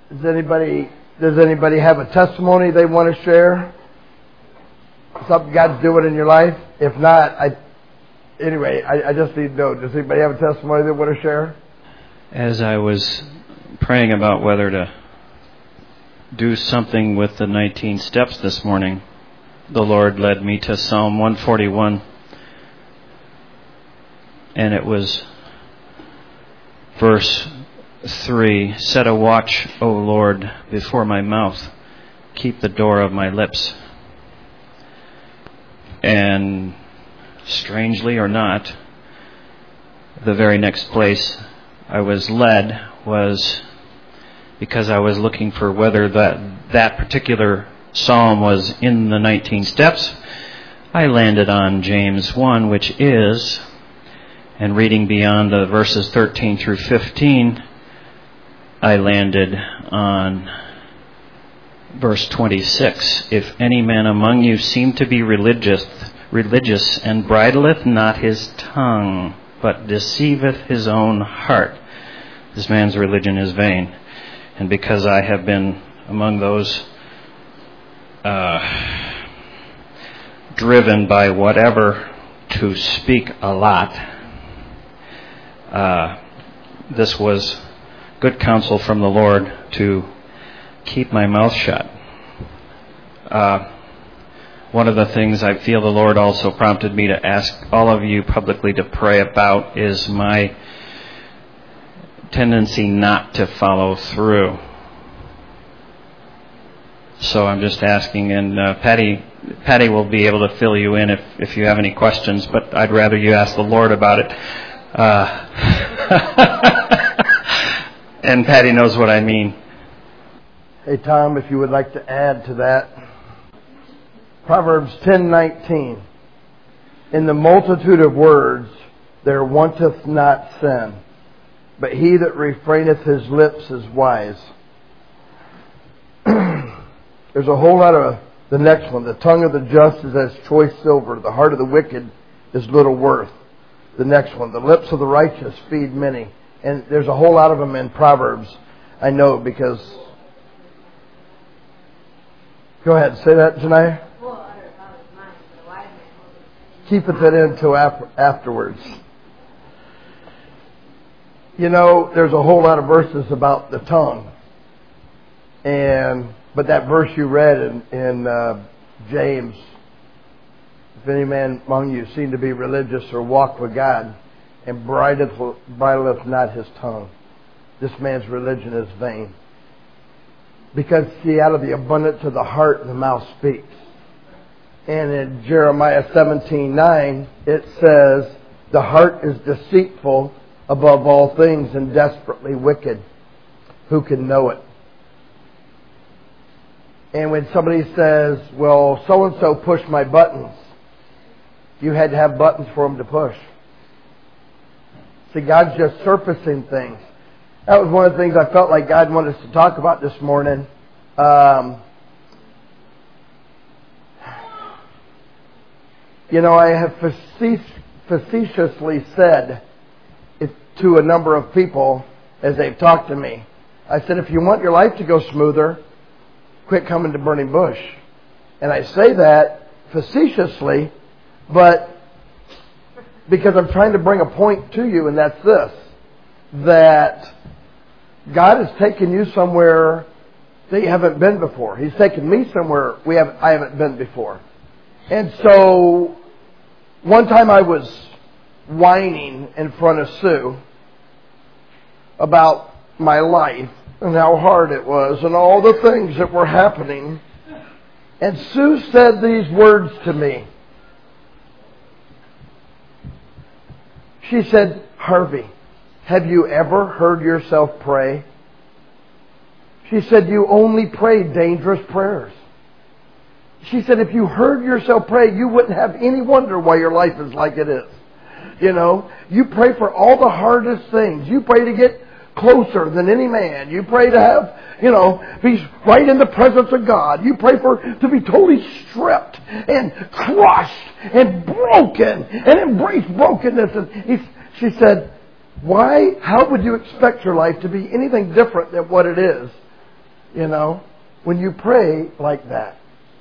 Does anybody have a testimony they want to share? Something God's doing in your life? If not, I just need to know. Does anybody have a testimony they want to share? As I was praying about whether to do something with the 19 steps this morning, the Lord led me to Psalm 141. And it was verse 3, set a watch, O Lord, before my mouth. Keep the door of my lips. And strangely or not, the very next place I was led was because I was looking for whether that particular psalm was in the 19 steps. I landed on James 1, which is, and reading beyond the verses 13 through 15, I landed on verse 26. If any man among you seem to be religious, and bridleth not his tongue, but deceiveth his own heart, this man's religion is vain. And because I have been among those driven by whatever to speak a lot, this was good counsel from the Lord to keep my mouth shut. One of the things I feel the Lord also prompted me to ask all of you publicly to pray about is my tendency not to follow through. So I'm just asking, and Patty will be able to fill you in if you have any questions, but I'd rather you ask the Lord about it. And Patty knows what I mean. Hey, Tom, if you would like to add to that. Proverbs 10:19. In the multitude of words there wanteth not sin, but he that refraineth his lips is wise. There's a whole lot of the next one. The tongue of the just is as choice silver. The heart of the wicked is little worth. The next one. The lips of the righteous feed many. And there's a whole lot of them in Proverbs. I know because... Go ahead. Say that, Janai. Keepeth it in until afterwards. You know, there's a whole lot of verses about the tongue. But that verse you read in James, if any man among you seem to be religious or walk with God, and bridleth not his tongue, this man's religion is vain. Because, see, out of the abundance of the heart, the mouth speaks. And in Jeremiah 17:9, it says, the heart is deceitful above all things and desperately wicked. Who can know it? And when somebody says, well, so-and-so pushed my buttons, you had to have buttons for them to push. See, God's just surfacing things. That was one of the things I felt like God wanted us to talk about this morning. I have facetiously said to a number of people as they've talked to me, I said, if you want your life to go smoother, quit coming to Burning Bush. And I say that facetiously, but because I'm trying to bring a point to you, and that's this, that God has taken you somewhere that you haven't been before. He's taken me somewhere I haven't been before. And so one time I was whining in front of Sue about my life and how hard it was and all the things that were happening. And Sue said these words to me. She said, Harvey, have you ever heard yourself pray? She said, you only pray dangerous prayers. She said, if you heard yourself pray, you wouldn't have any wonder why your life is like it is. You pray for all the hardest things. You pray to get closer than any man. You pray to have, be right in the presence of God. You pray to be totally stripped and crushed and broken and embrace brokenness. And she said, how would you expect your life to be anything different than what it is You know, when you pray like that.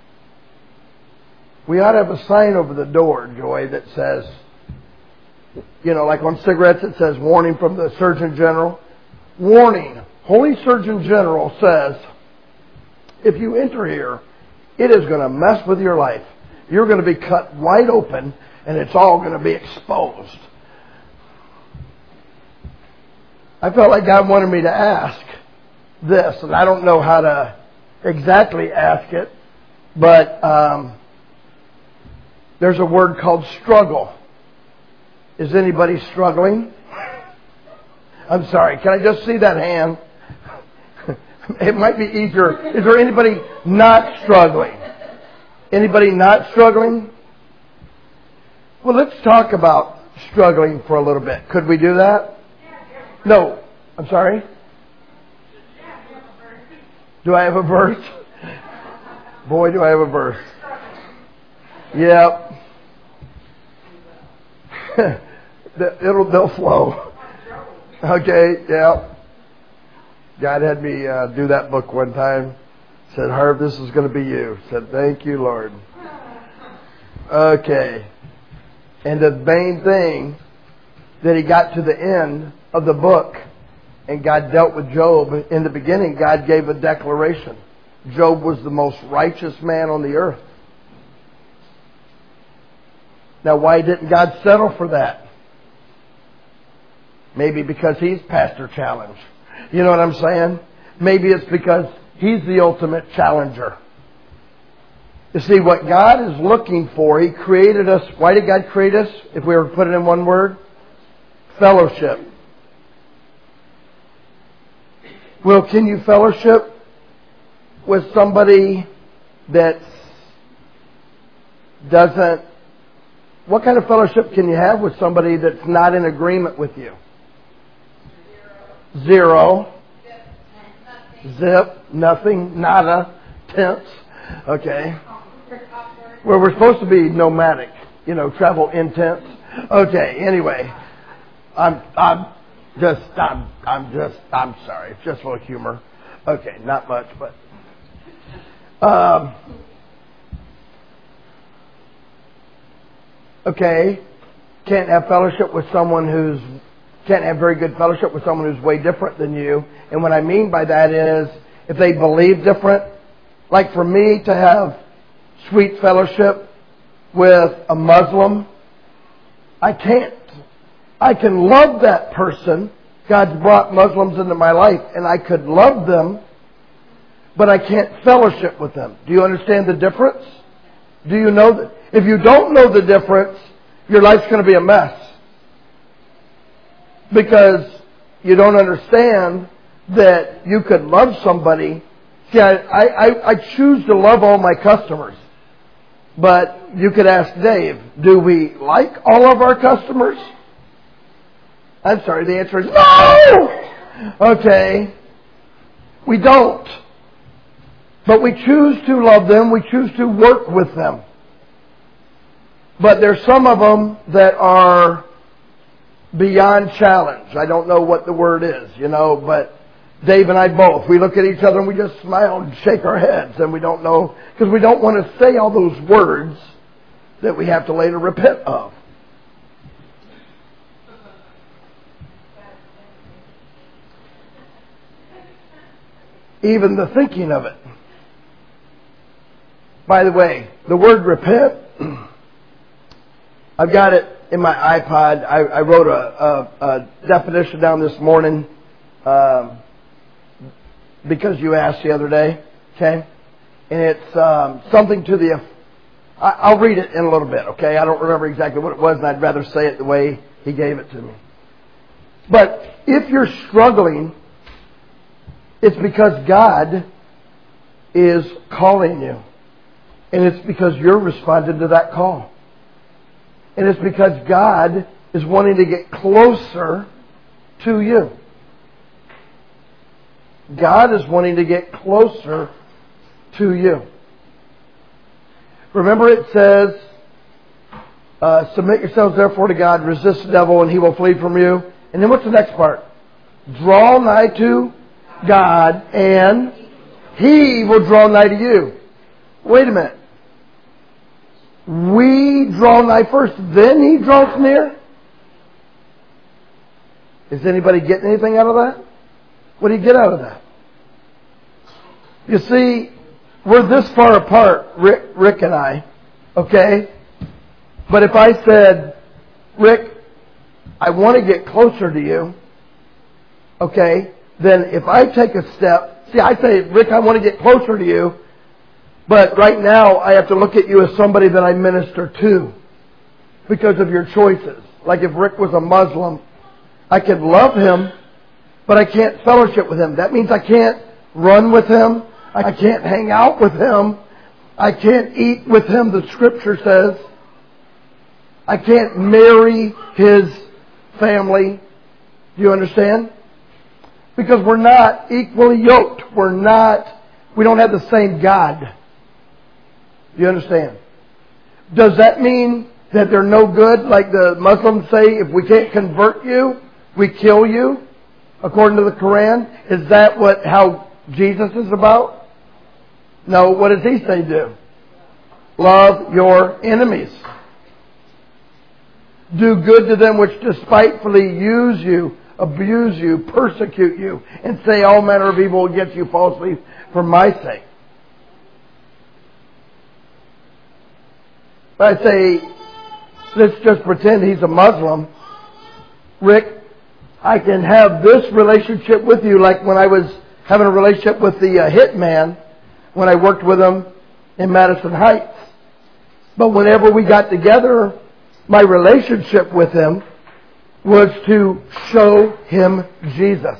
We ought to have a sign over the door, Joy, that says, you know, like on cigarettes it says, warning from the Surgeon General. Warning, Holy Surgeon General says, if you enter here, it is going to mess with your life. You're going to be cut wide open and it's all going to be exposed. I felt like God wanted me to ask this, and I don't know how to exactly ask it, but there's a word called struggle. Is anybody struggling? I'm sorry, can I just see that hand? It might be easier. Is there anybody not struggling? Anybody not struggling? Well, let's talk about struggling for a little bit. Could we do that? No. I'm sorry? Do I have a verse? Boy, do I have a verse. Yep. They'll flow. Okay, yeah. God had me do that book one time. Said, Harv, this is going to be you. Said, thank you, Lord. Okay. And the main thing that he got to the end of the book, and God dealt with Job. In the beginning, God gave a declaration. Job was the most righteous man on the earth. Now, why didn't God settle for that? Maybe because he's Pastor Challenge. You know what I'm saying? Maybe it's because he's the ultimate challenger. You see, what God is looking for, He created us. Why did God create us? If we were to put it in one word, fellowship. Well, can you fellowship with somebody that doesn't... What kind of fellowship can you have with somebody that's not in agreement with you? Zero. Zip. Nothing. Nada. Tense. Okay. Well, we're supposed to be nomadic. You know, travel in tents. Okay. Anyway, I'm sorry. It's just a little humor. Okay. Not much, but. Okay. Can't have fellowship with someone can't have very good fellowship with someone who's way different than you. And what I mean by that is, if they believe different, like for me to have sweet fellowship with a Muslim, I can't. I can love that person. God's brought Muslims into my life, and I could love them, but I can't fellowship with them. Do you understand the difference? Do you know that? If you don't know the difference, your life's going to be a mess. Because you don't understand that you could love somebody. See, I choose to love all my customers. But you could ask Dave, do we like all of our customers? I'm sorry, the answer is no! Okay. We don't. But we choose to love them. We choose to work with them. But there's some of them that are beyond challenge. I don't know what the word is, but Dave and I both, we look at each other and we just smile and shake our heads, and we don't know, because we don't want to say all those words that we have to later repent of. Even the thinking of it. By the way, the word repent, I've got it in my iPod. I wrote a definition down this morning because you asked the other day, okay? And it's something to the... I'll read it in a little bit, okay? I don't remember exactly what it was, and I'd rather say it the way he gave it to me. But if you're struggling, it's because God is calling you. And it's because you're responding to that call. And it's because God is wanting to get closer to you. God is wanting to get closer to you. Remember it says, submit yourselves therefore to God, resist the devil and he will flee from you. And then what's the next part? Draw nigh to God and He will draw nigh to you. Wait a minute. We draw nigh first, then He draws near? Is anybody getting anything out of that? What do you get out of that? You see, we're this far apart, Rick and I, okay? But if I said, Rick, I want to get closer to you, okay, then if I take a step, see, I say, Rick, I want to get closer to you, but right now I have to look at you as somebody that I minister to because of your choices. Like if Rick was a Muslim, I could love him, but I can't fellowship with him. That means I can't run with him. I can't hang out with him. I can't eat with him, the Scripture says. I can't marry his family. Do you understand? Because we're not equally yoked. We don't have the same God. Do you understand? Does that mean that they're no good? Like the Muslims say, if we can't convert you, we kill you, according to the Quran? Is that how Jesus is about? No, what does He say do? Love your enemies. Do good to them which despitefully use you, abuse you, persecute you, and say all manner of evil against you falsely for my sake. But I say, let's just pretend he's a Muslim. Rick, I can have this relationship with you like when I was having a relationship with the hitman when I worked with him in Madison Heights. But whenever we got together, my relationship with him was to show him Jesus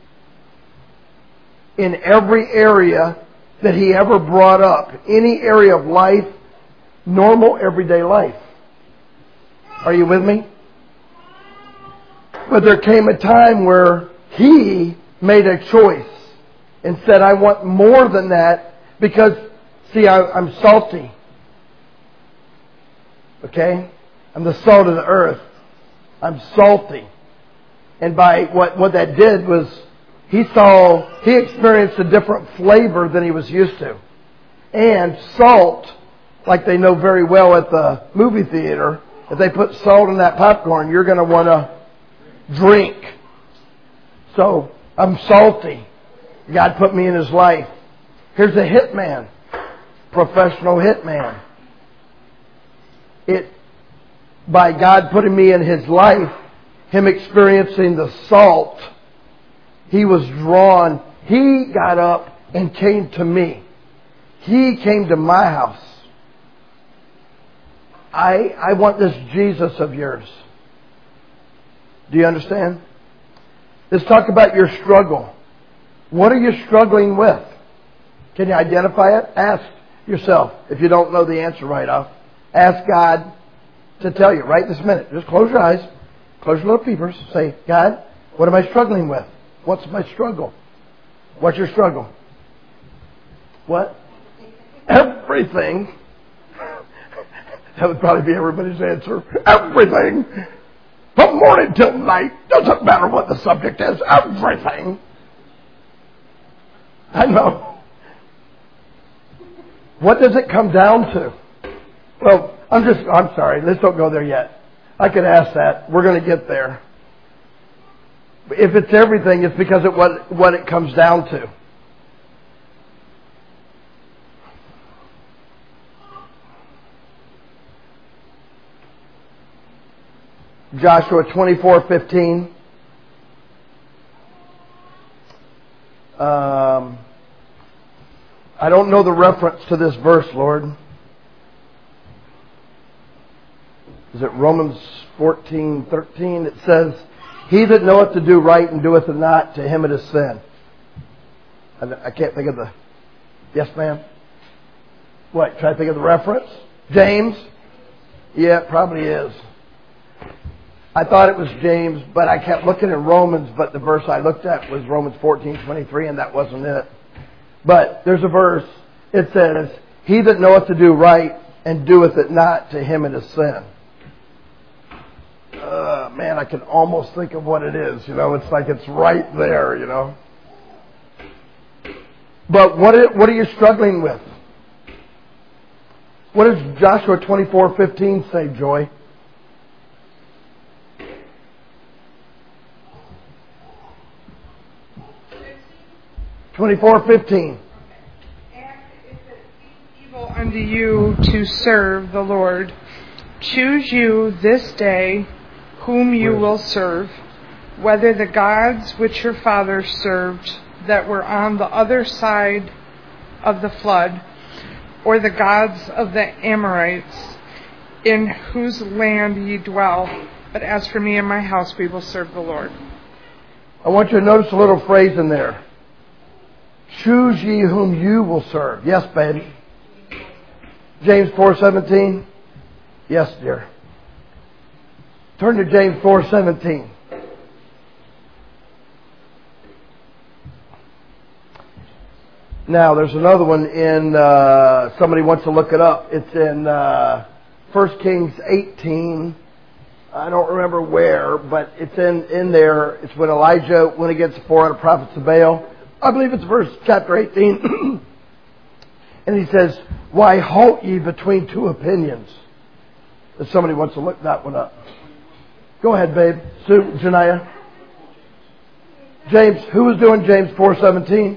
in every area that he ever brought up, any area of life, normal everyday life. Are you with me? But there came a time where he made a choice and said, I want more than that because, see, I'm salty. Okay? I'm the salt of the earth. I'm salty. And by what that did was he experienced a different flavor than he was used to. And salt, like they know very well at the movie theater, if they put salt in that popcorn, you're going to want to drink. So I'm salty. God put me in His life. Here's a hitman, professional hitman. By God putting me in His life, Him experiencing the salt, he was drawn. He got up and came to me. He came to my house. I want this Jesus of yours. Do you understand? Let's talk about your struggle. What are you struggling with? Can you identify it? Ask yourself. If you don't know the answer right off, ask God to tell you right this minute. Just close your eyes. Close your little peepers. Say, God, what am I struggling with? What's my struggle? What's your struggle? What? Everything. That would probably be everybody's answer. Everything. From morning till night. Doesn't matter what the subject is. Everything. I know. What does it come down to? Well, I'm sorry. Let's don't go there yet. I could ask that. We're going to get there. If it's everything, it's because of what it comes down to. Joshua 24:15. I don't know the reference to this verse, Lord. Is it Romans 14:13? It says, He that knoweth to do right and doeth it not, to him it is sin. I can't think of the... Yes, ma'am? What? Try to think of the reference? James? Yeah, it probably is. I thought it was James, but I kept looking at Romans, but the verse I looked at was Romans 14:23, and that wasn't it. But there's a verse. It says, He that knoweth to do right and doeth it not, to him it is sin. Man, I can almost think of what it is. It's like it's right there, But what are you struggling with? What does Joshua 24:15 say, Joy? (24:15). And if it seems evil unto you to serve the Lord, choose you this day whom you will serve, whether the gods which your fathers served that were on the other side of the flood, or the gods of the Amorites, in whose land ye dwell. But as for me and my house, we will serve the Lord. I want you to notice a little phrase in there. Choose ye whom you will serve. Yes, baby. James 4:17. Yes, dear. Turn to James 4:17. Now, there's another one in, somebody wants to look it up. It's in 1 Kings 18. I don't remember where, but it's in there. It's when Elijah went against the 400 prophets of Baal. I believe it's chapter 18. And he says, why halt ye between two opinions? If somebody wants to look that one up. Go ahead, babe. Sue, Janiyah. James, who was doing James 4:17?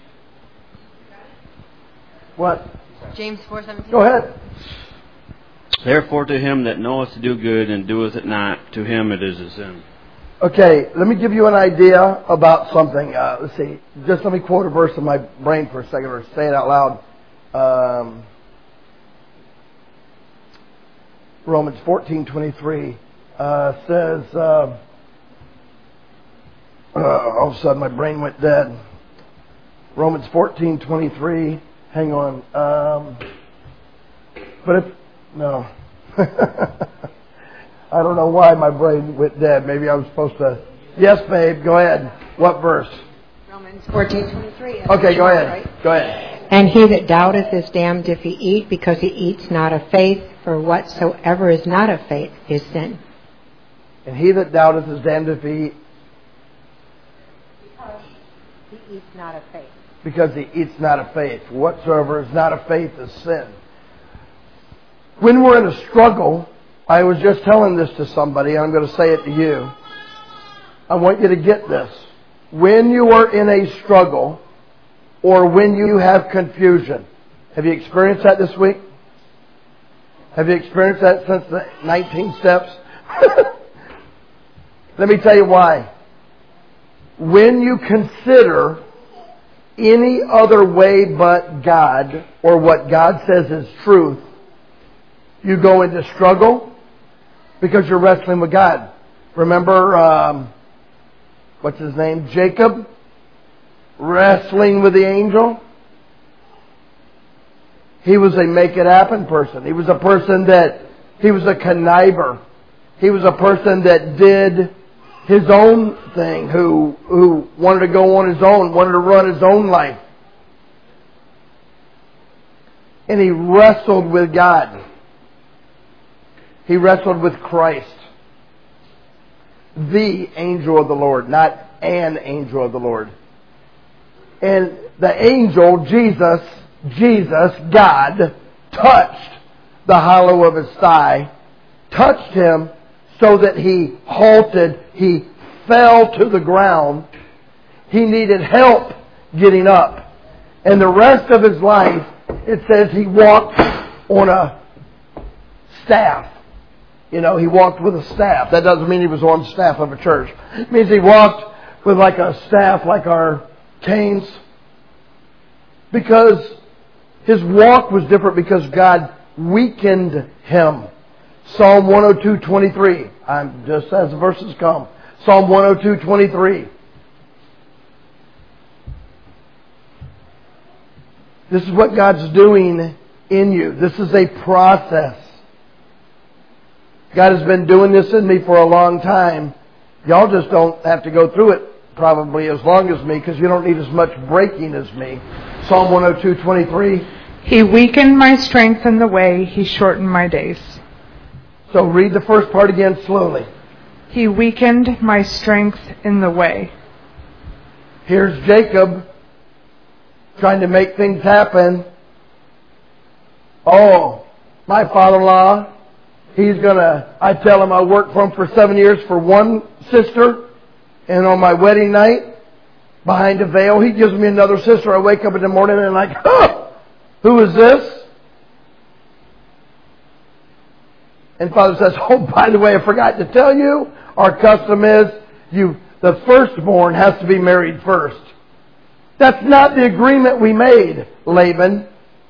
What? James 4:17. Go ahead. Therefore to him that knoweth to do good and doeth it not, to him it is a sin. Okay, let me give you an idea about something. Let's see. Just let me quote a verse in my brain for a second, or say it out loud. Romans 14:23 says, all of a sudden my brain went dead. Romans 14:23. Hang on. But if, no. I don't know why my brain went dead. Maybe I was supposed to. Yes, babe, go ahead. What verse? Romans 14:23. Okay, go ahead. Right? Go ahead. And he that doubteth is damned if he eat, because he eats not of faith, for whatsoever is not of faith is sin. And he that doubteth is damned if he eat. Because he eats not of faith. Because he eats not of faith. Whatsoever is not of faith is sin. When we're in a struggle, I was just telling this to somebody, and I'm going to say it to you. I want you to get this. When you are in a struggle, or when you have confusion, have you experienced that this week? Have you experienced that since the 19 steps? Let me tell you why. When you consider any other way but God, or what God says is truth, you go into struggle because you're wrestling with God. Remember, what's his name? Jacob? Wrestling with the angel? He was a make it happen person. He was a person he was a conniver. He was a person that did his own thing, who wanted to go on his own, wanted to run his own life. And he wrestled with God. He wrestled with Christ. The angel of the Lord, not an angel of the Lord. And the angel, Jesus, God, touched the hollow of his thigh, touched him so that he halted, he fell to the ground. He needed help getting up. And the rest of his life, it says he walked on a staff. You know, he walked with a staff. That doesn't mean he was on the staff of a church. It means he walked with like a staff, like our canes. Because his walk was different, because God weakened him. Psalm 102:23. I'm just as the verses come. Psalm 102:23. This is what God's doing in you. This is a process. God has been doing this in me for a long time. Y'all just don't have to go through it probably as long as me, because you don't need as much breaking as me. Psalm 102:23. He weakened my strength in the way, he shortened my days. So read the first part again slowly. He weakened my strength in the way. Here's Jacob trying to make things happen. Oh, my father-in-law, I tell him I worked for him for 7 years for one sister, and on my wedding night, behind a veil, he gives me another sister. I wake up in the morning and I'm like, oh, who is this? And Father says, oh, by the way, I forgot to tell you, our custom is the firstborn has to be married first. That's not the agreement we made, Laban.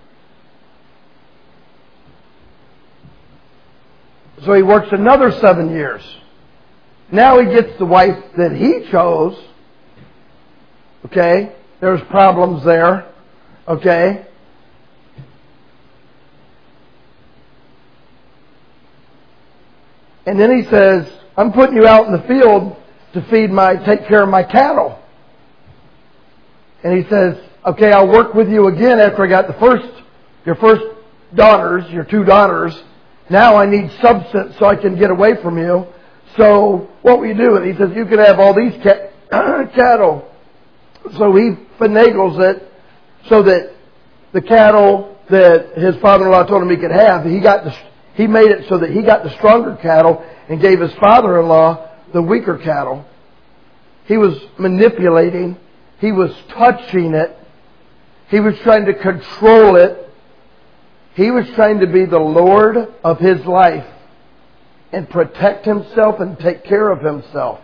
So he works another 7 years. Now he gets the wife that he chose. Okay? There's problems there. Okay? And then he says, I'm putting you out in the field to take care of my cattle. And he says, okay, I'll work with you again after I got your first daughters, your 2 daughters. Now I need substance so I can get away from you. So what will you do? And he says, you can have all these cattle. So he finagles it so that the cattle that his father-in-law told him he could have, he made it so that he got the stronger cattle and gave his father-in-law the weaker cattle. He was manipulating. He was touching it. He was trying to control it. He was trying to be the Lord of his life and protect himself and take care of himself.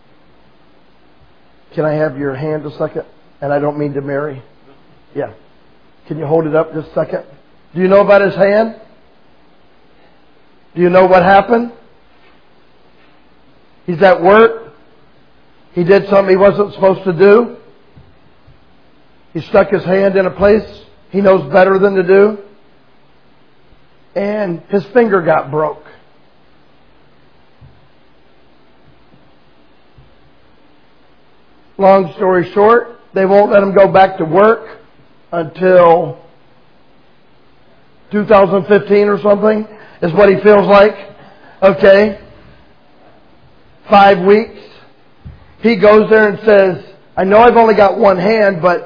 Can I have your hand a second? And I don't mean to marry. Yeah. Can you hold it up just a second? Do you know about his hand? Do you know what happened? He's at work. He did something he wasn't supposed to do. He stuck his hand in a place he knows better than to do. And his finger got broke. Long story short, they won't let him go back to work until 2015 or something, is what he feels like. Okay. 5 weeks. He goes there and says, I know I've only got one hand, but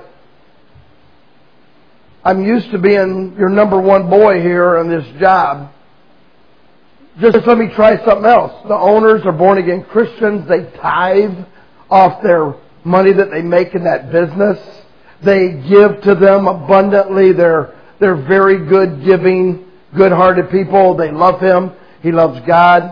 I'm used to being your number one boy here on this job. Just let me try something else. The owners are born again Christians. They tithe off their money that they make in that business. They give to them abundantly. They're very good giving, good-hearted people. They love Him. He loves God.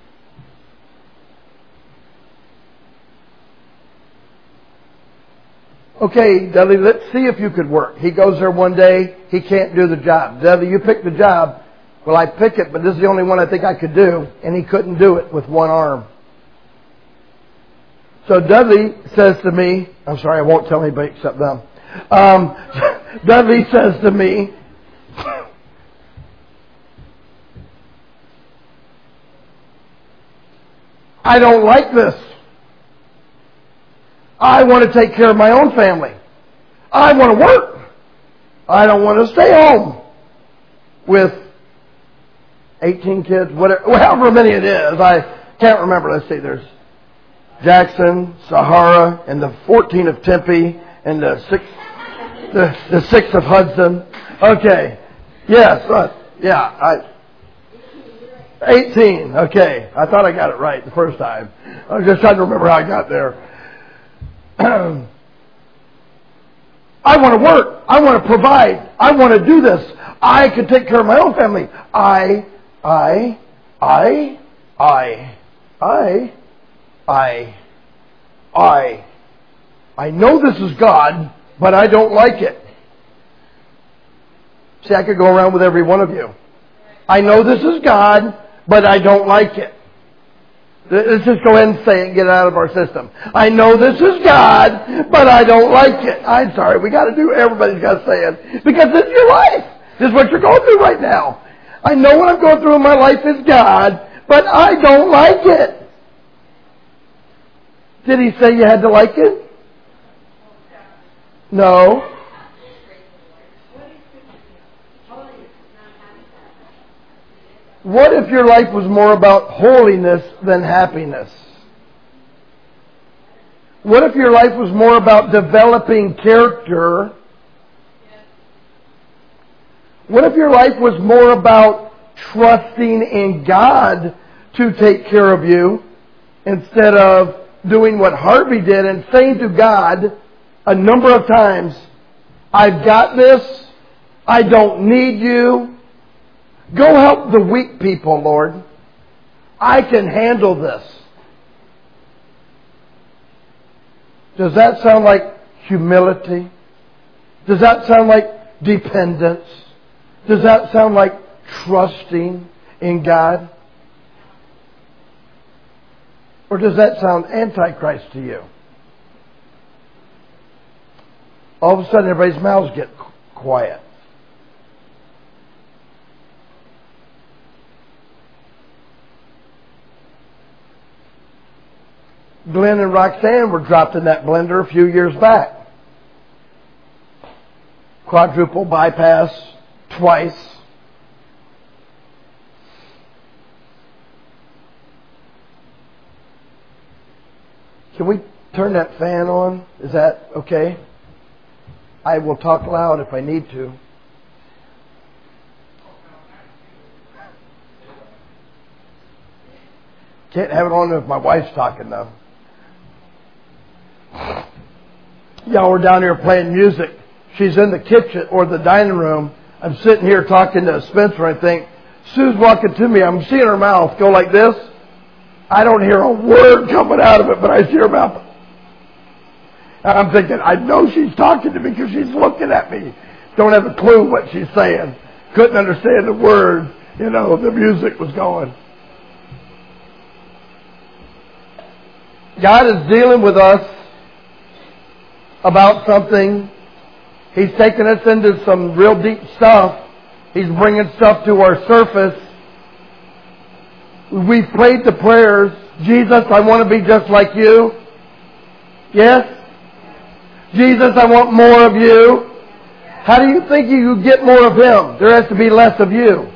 Okay, Dudley, let's see if you could work. He goes there one day. He can't do the job. Dudley, you pick the job. Well, I pick it, but this is the only one I think I could do. And he couldn't do it with one arm. So Dudley says to me, I'm sorry, I won't tell anybody except them. Dudley says to me, I don't like this. I want to take care of my own family. I want to work. I don't want to stay home with 18 kids, whatever, however many it is. I can't remember. Let's see, there's Jackson, Sahara, and the 14 of Tempe, and the 6 of Hudson. Okay. Yes. 18. Okay. I thought I got it right the first time. I was just trying to remember how I got there. I want to work. I want to provide. I want to do this. I can take care of my own family. I know this is God, but I don't like it. See, I could go around with every one of you. I know this is God, but I don't like it. Let's just go ahead and say it and get it out of our system. I know this is God, but I don't like it. I'm sorry, everybody's got to say it. Because this is your life. This is what you're going through right now. I know what I'm going through in my life is God, but I don't like it. Did he say you had to like it? No. What if your life was more about holiness than happiness? What if your life was more about developing character What if your life was more about trusting in God to take care of you instead of doing what Harvey did and saying to God a number of times, I've got this. I don't need you. Go help the weak people, Lord. I can handle this. Does that sound like humility? Does that sound like dependence? Does that sound like trusting in God? Or does that sound antichrist to you? All of a sudden everybody's mouths get quiet. Glenn and Roxanne were dropped in that blender a few years back. Quadruple bypass twice. Can we turn that fan on? Is that okay? I will talk loud if I need to. Can't have it on if my wife's talking though. Y'all were down here playing music. She's in the kitchen or the dining room. I'm sitting here talking to Spencer. I think, Sue's walking to me. I'm seeing her mouth go like this. I don't hear a word coming out of it, but I see her mouth. I'm thinking, I know she's talking to me because she's looking at me. Don't have a clue what she's saying. Couldn't understand the word. You know, the music was going. God is dealing with us about something. He's taking us into some real deep stuff. He's bringing stuff to our surface. We've prayed the prayers. Jesus, I want to be just like you. Yes? Jesus, I want more of you. How do you think you get more of Him? There has to be less of you.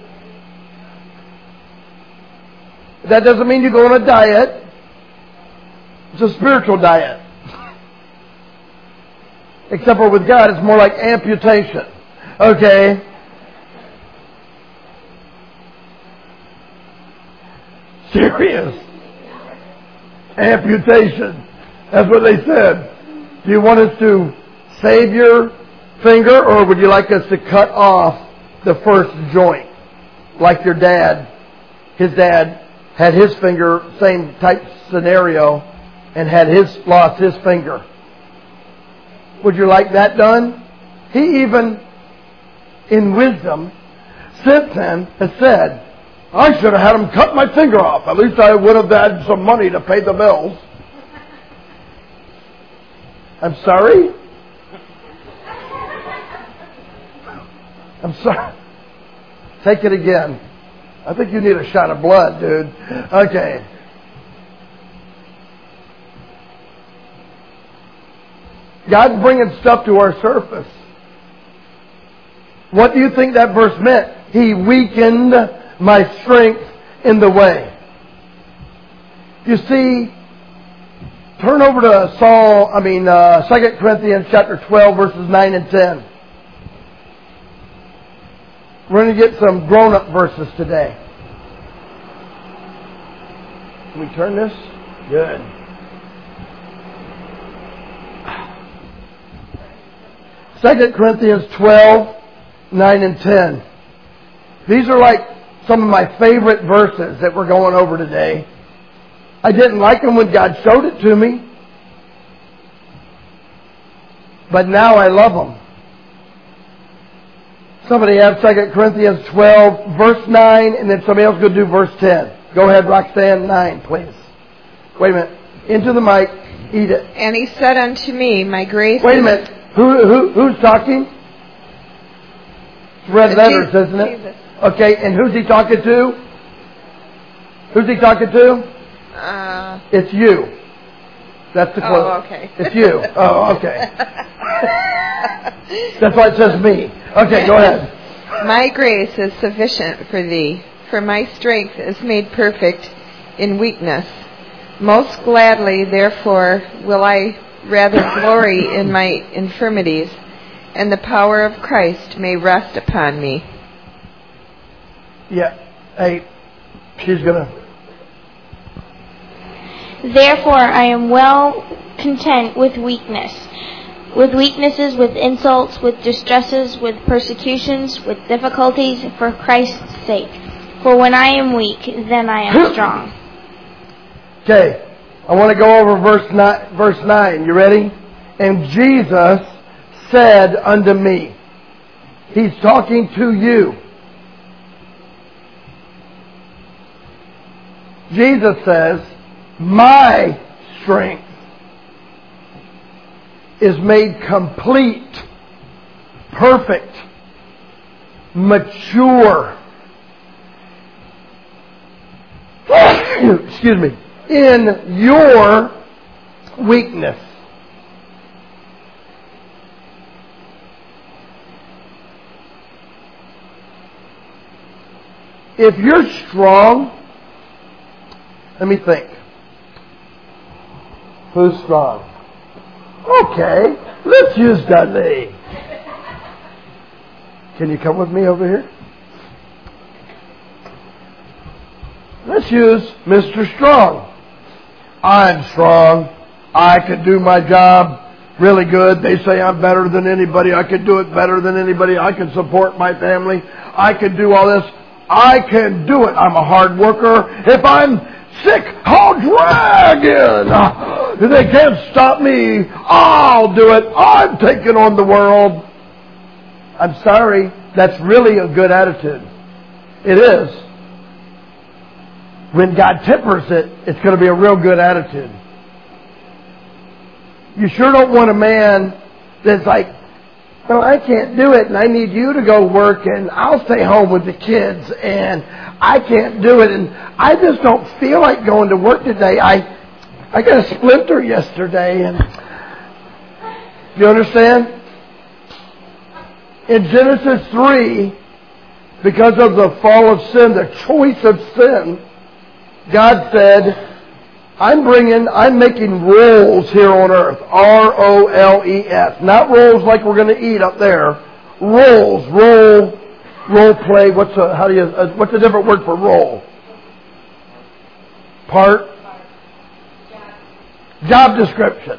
That doesn't mean you go on a diet. It's a spiritual diet. Except for with God, it's more like amputation. Okay? Serious. Amputation. That's what they said. Do you want us to save your finger, or would you like us to cut off the first joint? Like your dad. His dad had his finger, same type scenario, and had lost his finger. Would you like that done? He even, in wisdom, since then has said, I should have had him cut my finger off. At least I would have had some money to pay the bills. I'm sorry? I'm sorry. Take it again. I think you need a shot of blood, dude. Okay. God's bringing stuff to our surface. What do you think that verse meant? He weakened my strength in the way. You see, turn over to 2 Corinthians chapter 12, verses 9 and 10. We're going to get some grown-up verses today. Can we turn this? Good. Second Corinthians 12, 9 and 10. These are like some of my favorite verses that we're going over today. I didn't like them when God showed it to me. But now I love them. Somebody have 2 Corinthians 12, verse 9, and then somebody else go do verse 10. Go ahead, Roxanne, 9, please. Wait a minute. Into the mic. Eat it. And he said unto me, my grace... Wait a minute. Who's talking? It's red letters, isn't it? Jesus. Okay, and who's he talking to? Who's he talking to? It's you. That's the quote. Oh, okay. It's you. Oh, okay. That's why it says me. Okay, go ahead. My grace is sufficient for thee, for my strength is made perfect in weakness. Most gladly, therefore, will I rather glory in my infirmities, and the power of Christ may rest upon me. Yeah. Hey, she's going to... Therefore I am well content with weakness, with weaknesses, with insults, with distresses, with persecutions, with difficulties, for Christ's sake. For when I am weak, then I am strong. Okay, I want to go over verse 9. You ready? And Jesus said unto me. He's talking to you. Jesus says, my strength is made complete, perfect, mature. Excuse me. In your weakness. If you're strong, let me think. Who's strong? Okay, let's use Dudley. Can you come with me over here? Let's use Mr. Strong. I'm strong. I could do my job really good. They say I'm better than anybody. I could do it better than anybody. I can support my family. I can do all this. I can do it. I'm a hard worker. If I'm sick, I'll drag in. They can't stop me. I'll do it. I'm taking on the world. I'm sorry. That's really a good attitude. It is. When God tempers it, it's going to be a real good attitude. You sure don't want a man that's like, well, I can't do it and I need you to go work and I'll stay home with the kids and I can't do it and I just don't feel like going to work today. I got a splinter yesterday and you understand? In Genesis 3, because of the fall of sin, the choice of sin, God said, I'm making rolls here on earth. R-O-L-E-S. Not rolls like we're going to eat up there. Rolls. Role play. What's a different word for role? Part? Job description.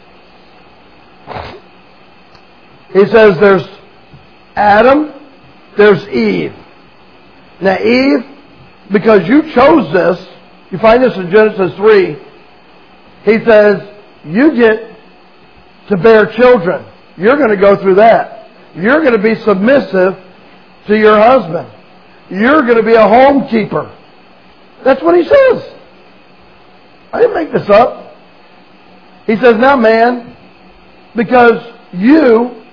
He says there's Adam, there's Eve. Now Eve, because you chose this, you find this in Genesis 3, he says, you get to bear children. You're going to go through that. You're going to be submissive to your husband. You're going to be a homekeeper. That's what he says. I didn't make this up. He says, now man, because you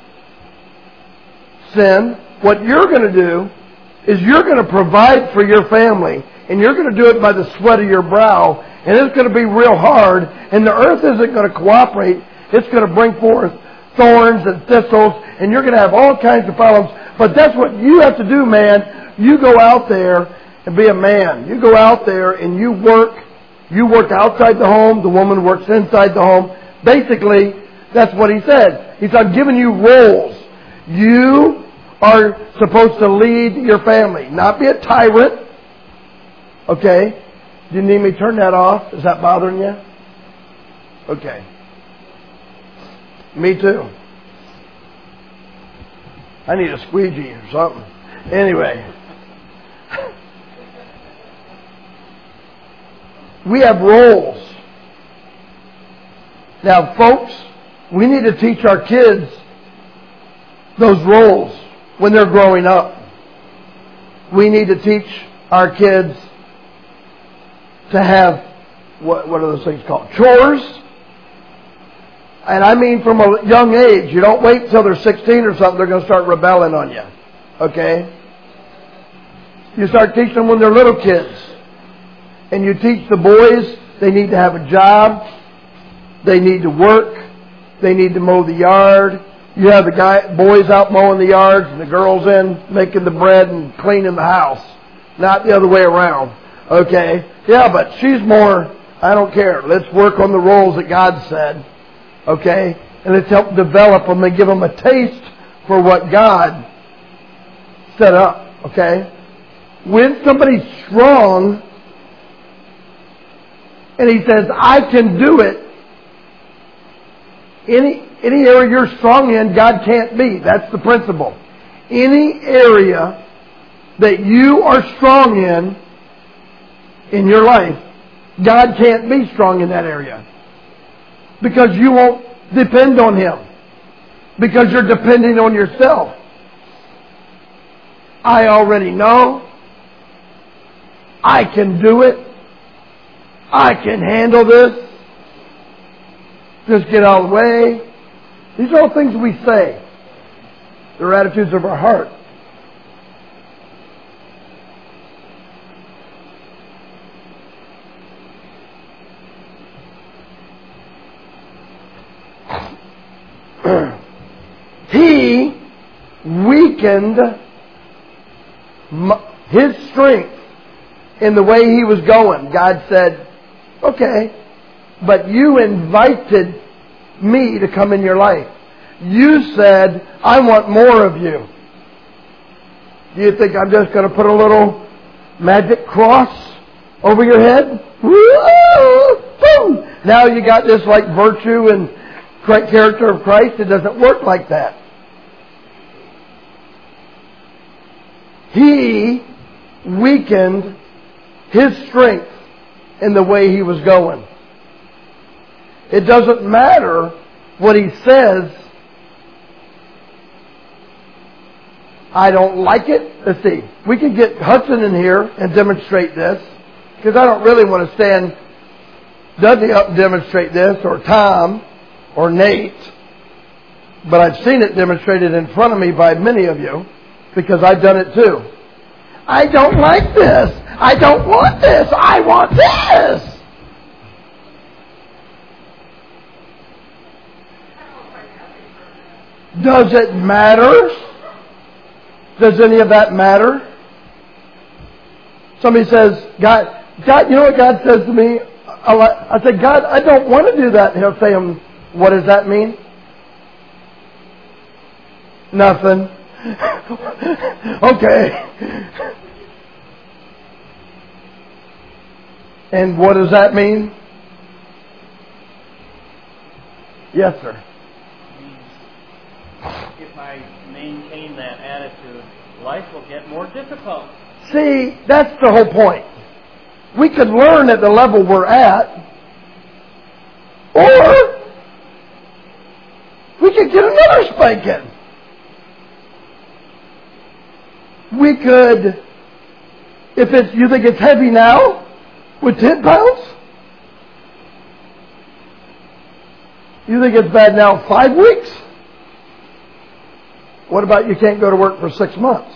sin, what you're going to do is you're going to provide for your family. And you're going to do it by the sweat of your brow. And it's going to be real hard. And the earth isn't going to cooperate. It's going to bring forth thorns and thistles. And you're going to have all kinds of problems. But that's what you have to do, man. You go out there and be a man. You go out there and you work. You work outside the home. The woman works inside the home. Basically, that's what he said. He said, I'm giving you roles. You are supposed to lead your family. Not be a tyrant. Okay. Do you need me to turn that off? Is that bothering you? Okay. Me too. I need a squeegee or something. Anyway. We have roles. Now, folks, we need to teach our kids those roles when they're growing up. We need to teach our kids to have, what are those things called? Chores. And I mean from a young age. You don't wait until they're 16 or something, they're going to start rebelling on you. Okay? You start teaching them when they're little kids. And you teach the boys, they need to have a job. They need to work. They need to mow the yard. You have the boys out mowing the yards and the girls in making the bread and cleaning the house. Not the other way around. Okay? Yeah, but she's more, I don't care. Let's work on the roles that God said. Okay? And let's help develop them and give them a taste for what God set up. Okay? when somebody's strong and he says, I can do it, any area you're strong in, God can't be. That's the principle. Any area that you are strong in your life, God can't be strong in that area. Because you won't depend on Him. Because you're depending on yourself. I already know. I can do it. I can handle this. Just get out of the way. These are all things we say. They're attitudes of our heart. He weakened his strength in the way he was going. God said, okay, but you invited me to come in your life. You said, I want more of you. Do you think I'm just going to put a little magic cross over your head? Woo! Boom! Now you got this like virtue and character of Christ. It doesn't work like that. He weakened his strength in the way he was going. It doesn't matter what he says. I don't like it. Let's see. We can get Hudson in here and demonstrate this, because I don't really want to stand Dudley up and demonstrate this, or Tom, or Nate. But I've seen it demonstrated in front of me by many of you, because I've done it too. I don't like this. I don't want this. I want this. Does it matter? Does any of that matter? Somebody says, God, you know what God says to me? I say, God, I don't want to do that. And he'll say, what does that mean? Nothing. Okay. And what does that mean? Yes, sir. If I maintain that attitude, life will get more difficult. See, that's the whole point. We could learn at the level we're at, or we could get another spanking. We could, if you think it's heavy now, with 10 pounds? You think it's bad now 5 weeks? What about you can't go to work for 6 months?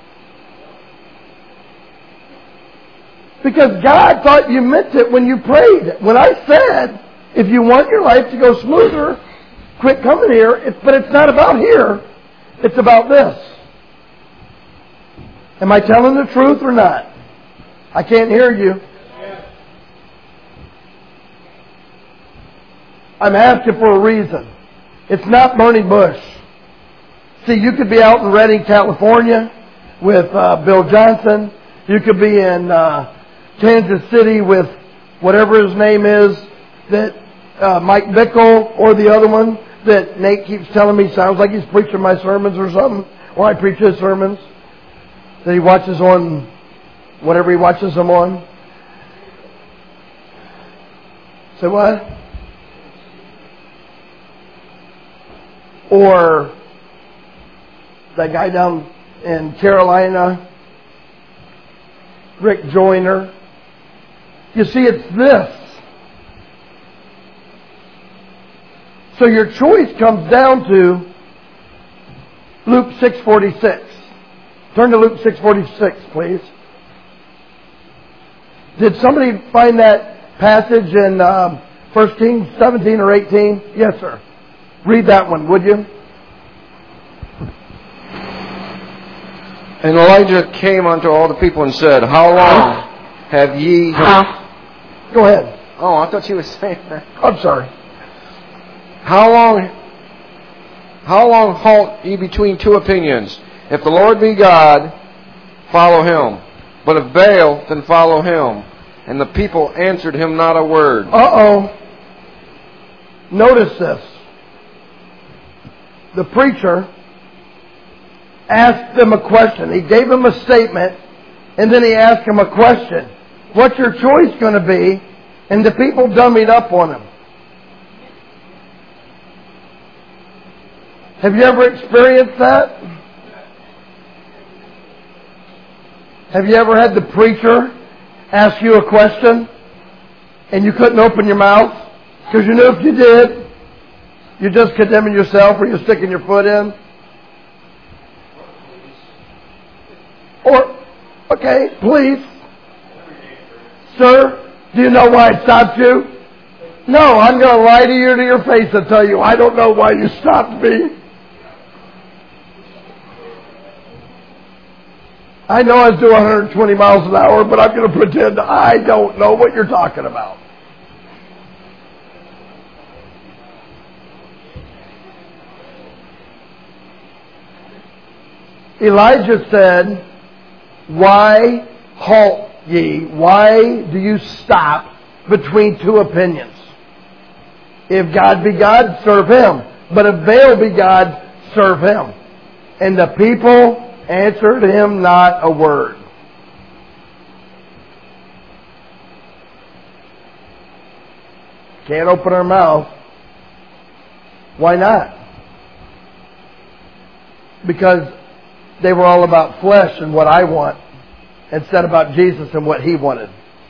Because God thought you meant it when you prayed. When I said, if you want your life to go smoother, quit coming here. But it's not about here. It's about this. Am I telling the truth or not? I can't hear you. I'm asking for a reason. It's not Bernie Bush. See, you could be out in Redding, California with Bill Johnson. You could be in Kansas City with whatever his name is, that Mike Bickle, or the other one that Nate keeps telling me sounds like he's preaching my sermons or something, or I preach his sermons, that he watches on whatever he watches them on. Say what? Or that guy down in Carolina, Rick Joyner. You see, it's this. So your choice comes down to Luke 6:46. Turn to Luke 6:46, please. Did somebody find that passage in 1 Kings 17 or 18? Yes, sir. Read that one, would you? And Elijah came unto all the people and said, How long have ye... Go ahead. Oh, I thought you were saying that. I'm sorry. How long halt ye between two opinions? If the Lord be God, follow him. but of Baal, then follow him. And the people answered him not a word. Uh-oh. Notice this. The preacher asked them a question. He gave them a statement, and then he asked them a question. What's your choice going to be? And the people dummied up on him. Have you ever experienced that? Have you ever had the preacher ask you a question and you couldn't open your mouth? Because you knew if you did, you're just condemning yourself or you're sticking your foot in. Or, okay, please. Sir, do you know why I stopped you? No, I'm going to lie to you to your face and tell you I don't know why you stopped me. I know I was doing 120 miles an hour, but I'm going to pretend I don't know what you're talking about. Elijah said, why halt ye? Why do you stop between two opinions? If God be God, serve him. But if Baal be God, serve him. And the people answered him not a word. Can't open our mouth. Why not? Because they were all about flesh and what I want, instead about Jesus and what he wanted.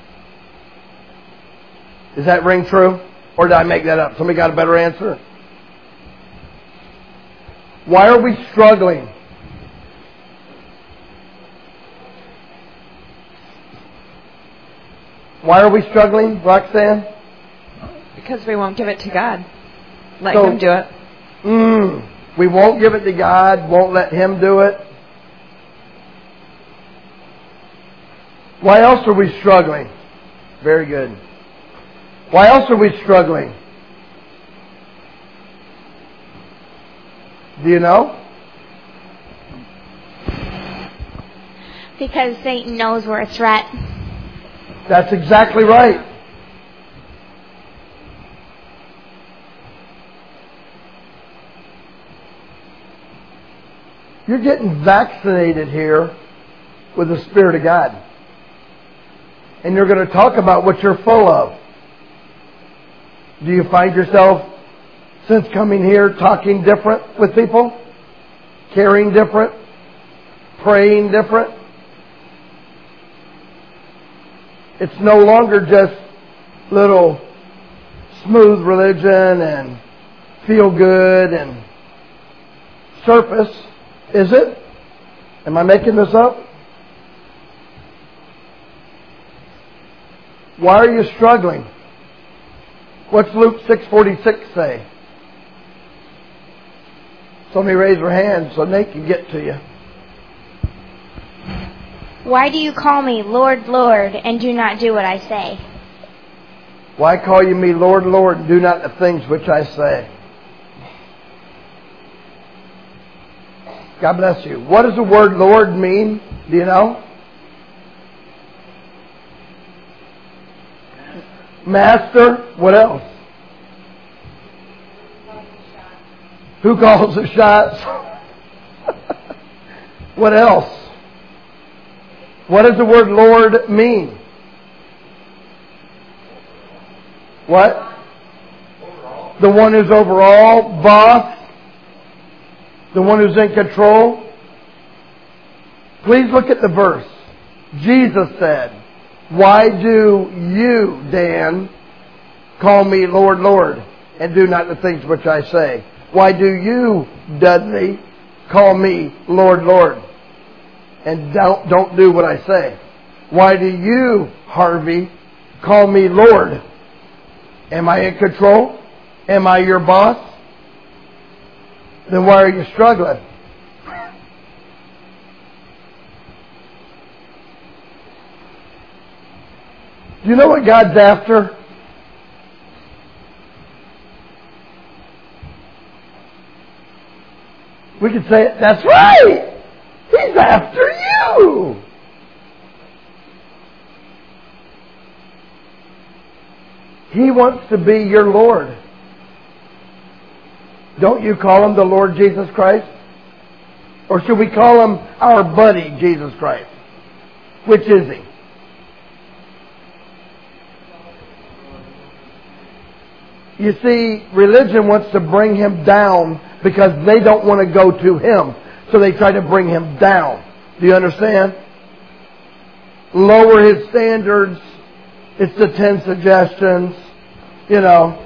Does that ring true? Or did I make that up? Somebody got a better answer? Why are we struggling? Why are we struggling, Roxanne? Because we won't give it to God. Let him do it. We won't give it to God, won't let him do it. Why else are we struggling? Very good. Why else are we struggling? Do you know? Because Satan knows we're a threat. That's exactly right. You're getting vaccinated here with the Spirit of God. And you're going to talk about what you're full of. Do you find yourself, since coming here, talking different with people? Caring different? Praying different? It's no longer just little smooth religion and feel good and surface, is it? Am I making this up? Why are you struggling? What's Luke 6:46 say? Somebody raise their hand so Nate can get to you. Why do you call me Lord, Lord, and do not do what I say? Why call you me Lord, Lord, and do not the things which I say? God bless you. What does the word Lord mean? Do you know? Master. What else? Who calls the shots? What else? What does the word Lord mean? What? The one who's over all, boss, the one who's in control. Please look at the verse. Jesus said, why do you, Dan, call me Lord, Lord, and do not the things which I say? Why do you, Dudley, call me Lord, Lord, and don't do what I say? Why do you, Harvey, call me Lord? Am I in control? Am I your boss? Then why are you struggling? Do you know what God's after? We could say, that's right! He's after you! He wants to be your Lord. Don't you call Him the Lord Jesus Christ? Or should we call Him our buddy Jesus Christ? Which is He? You see, religion wants to bring Him down because they don't want to go to Him. So they try to bring Him down. Do you understand? Lower His standards. It's the 10 suggestions. You know.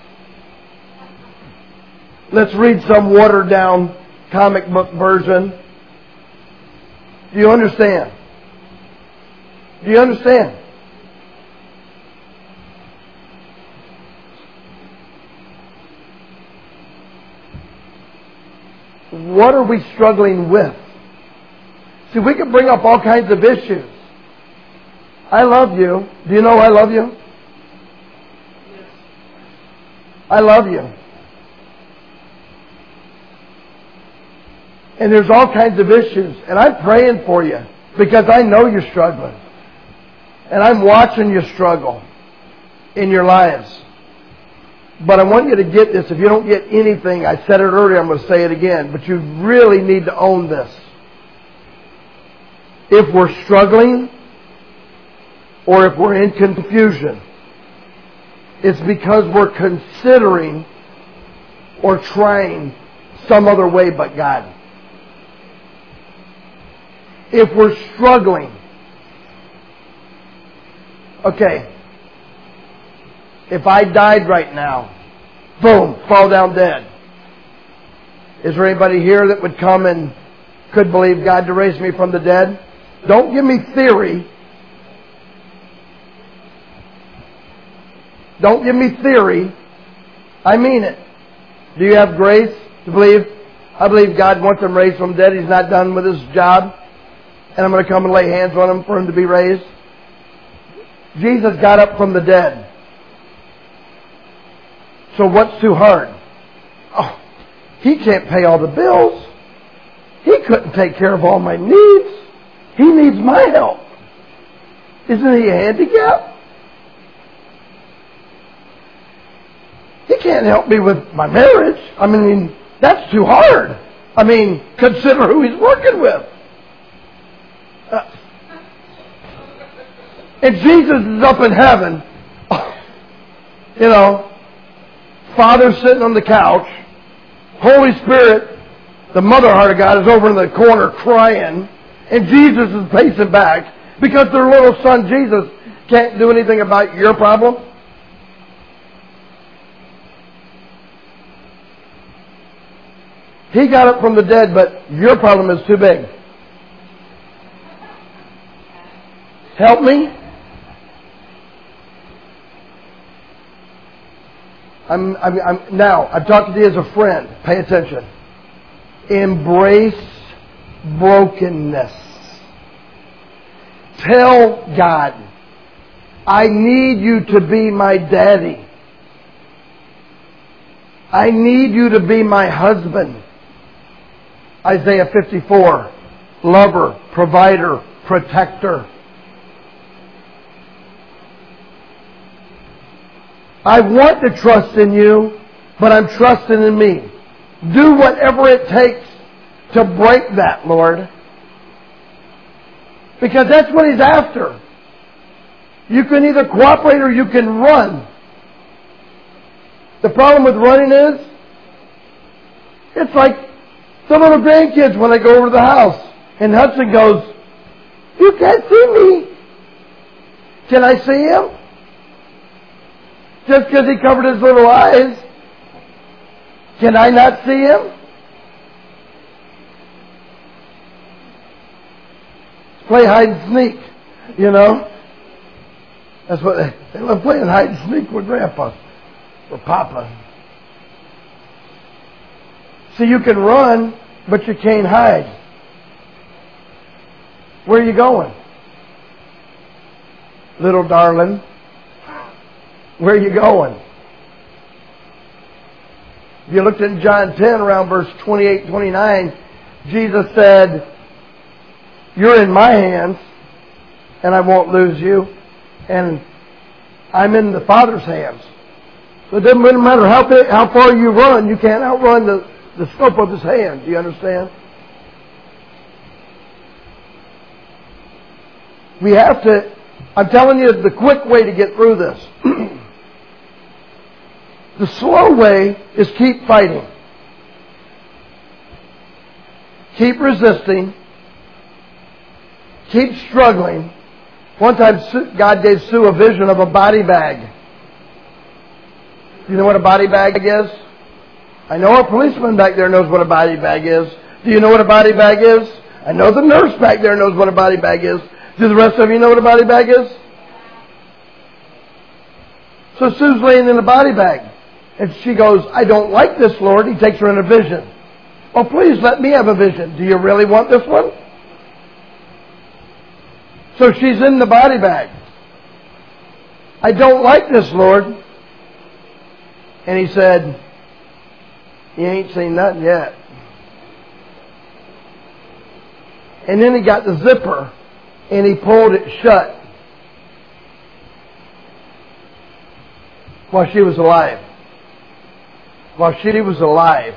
Let's read some watered down comic book version. Do you understand? Do you understand? What are we struggling with? See, we can bring up all kinds of issues. I love you. Do you know I love you? I love you. And there's all kinds of issues. And I'm praying for you because I know you're struggling. And I'm watching you struggle in your lives. But I want you to get this. If you don't get anything, I said it earlier, I'm going to say it again. But you really need to own this. If we're struggling or if we're in confusion, it's because we're considering or trying some other way but God. If we're struggling, okay, if I died right now, boom, fall down dead. Is there anybody here that would come and could believe God to raise me from the dead? Don't give me theory. Don't give me theory. I mean it. Do you have grace to believe? I believe God wants him raised from the dead. He's not done with his job. And I'm going to come and lay hands on him for him to be raised. Jesus got up from the dead. So what's too hard? Oh, He can't pay all the bills. He couldn't take care of all my needs. He needs my help. Isn't he a handicap? He can't help me with my marriage. I mean, that's too hard. I mean, consider who he's working with. And Jesus is up in heaven. You know, Father sitting on the couch. Holy Spirit, the mother heart of God, is over in the corner crying. And Jesus is pacing back because their little son Jesus can't do anything about your problem. He got up from the dead, but your problem is too big. Help me? I'm talking to you as a friend. Pay attention. Embrace brokenness. Tell God, I need you to be my daddy. I need you to be my husband. Isaiah 54, lover, provider, protector. I want to trust in you, but I'm trusting in me. Do whatever it takes to break that, Lord. Because that's what he's after. You can either cooperate or you can run. The problem with running is, it's like the little grandkids when they go over to the house. And Hudson goes, you can't see me. Can I see him? Just because he covered his little eyes, can I not see him? Play hide and sneak, you know. That's what they love, playing hide and sneak with Grandpa or Papa. So you can run, but you can't hide. Where are you going? Little darling. Where are you going? If you looked in John 10 around verse 28, 29, Jesus said, you're in my hands and I won't lose you. And I'm in the Father's hands. So it doesn't matter how far you run, you can't outrun the scope of His hand. Do you understand? We have to, I'm telling you the quick way to get through this. The slow way is keep fighting. Keep resisting. Keep struggling. One time God gave Sue a vision of a body bag. You know what a body bag is? I know our policeman back there knows what a body bag is. Do you know what a body bag is? I know the nurse back there knows what a body bag is. Do the rest of you know what a body bag is? So Sue's laying in a body bag. And she goes, I don't like this, Lord. He takes her in a vision. Oh, please let me have a vision. Do you really want this one? So she's in the body bag. I don't like this, Lord. And He said, you ain't seen nothing yet. And then He got the zipper and He pulled it shut while she was alive. While she was alive,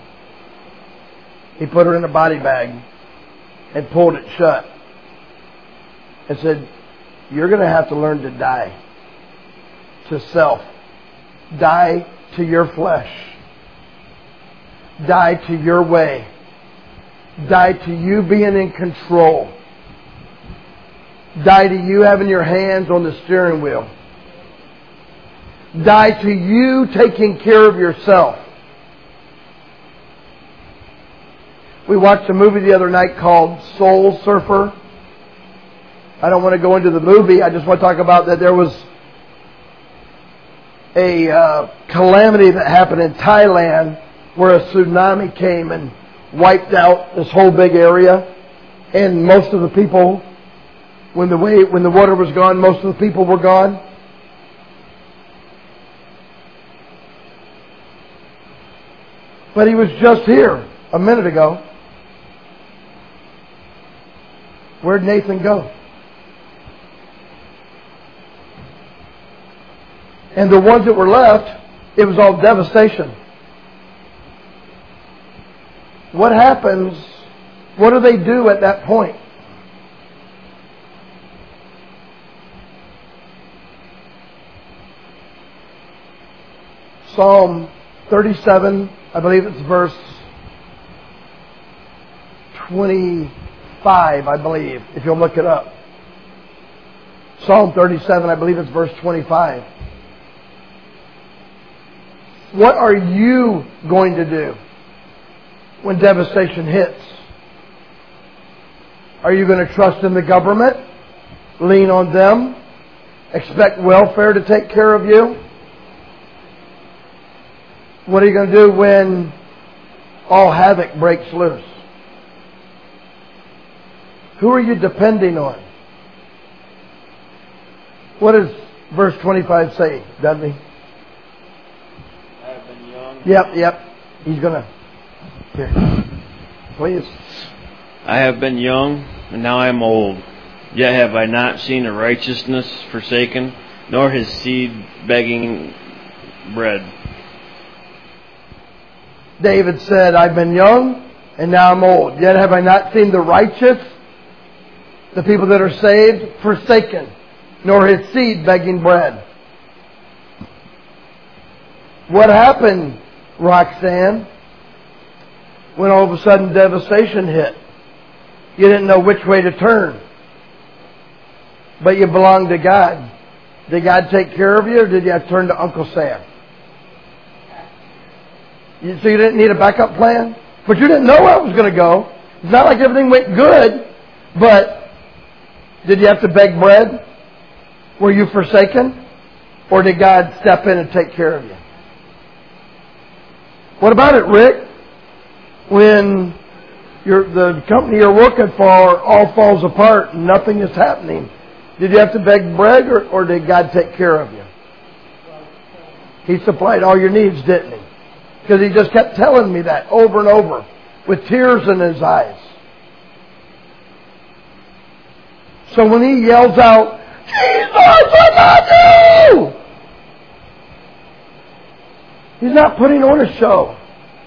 He put her in a body bag and pulled it shut and said, you're going to have to learn to die to self. Die to your flesh. Die to your way. Die to you being in control. Die to you having your hands on the steering wheel. Die to you taking care of yourself. We watched a movie the other night called Soul Surfer. I don't want to go into the movie. I just want to talk about that there was a calamity that happened in Thailand where a tsunami came and wiped out this whole big area. And most of the people, when the water was gone, most of the people were gone. But he was just here a minute ago. Where'd Nathan go? And the ones that were left, it was all devastation. What happens? What do they do at that point? Psalm 37, I believe it's verse 25, I believe, if you'll look it up. Psalm 37, I believe it's verse 25. What are you going to do when devastation hits? Are you going to trust in the government? Lean on them? Expect welfare to take care of you? What are you going to do when all havoc breaks loose? Who are you depending on? What does verse 25 say, Dudley? I have been young. Yep. He's going to... Here. Please. I have been young, and now I am old. Yet have I not seen a righteousness forsaken, nor his seed begging bread. David said, I've been young, and now I'm old. Yet have I not seen the righteous, the people that are saved, forsaken, nor his seed begging bread. What happened, Roxanne, when all of a sudden devastation hit? You didn't know which way to turn. But you belonged to God. Did God take care of you, or did you have to turn to Uncle Sam? So you didn't need a backup plan? But you didn't know where it was going to go. It's not like everything went good, but did you have to beg bread? Were you forsaken? Or did God step in and take care of you? What about it, Rick? When the company you're working for all falls apart and nothing is happening, did you have to beg bread, or did God take care of you? He supplied all your needs, didn't He? Because He just kept telling me that over and over with tears in His eyes. So when He yells out, Jesus, I love you! He's not putting on a show.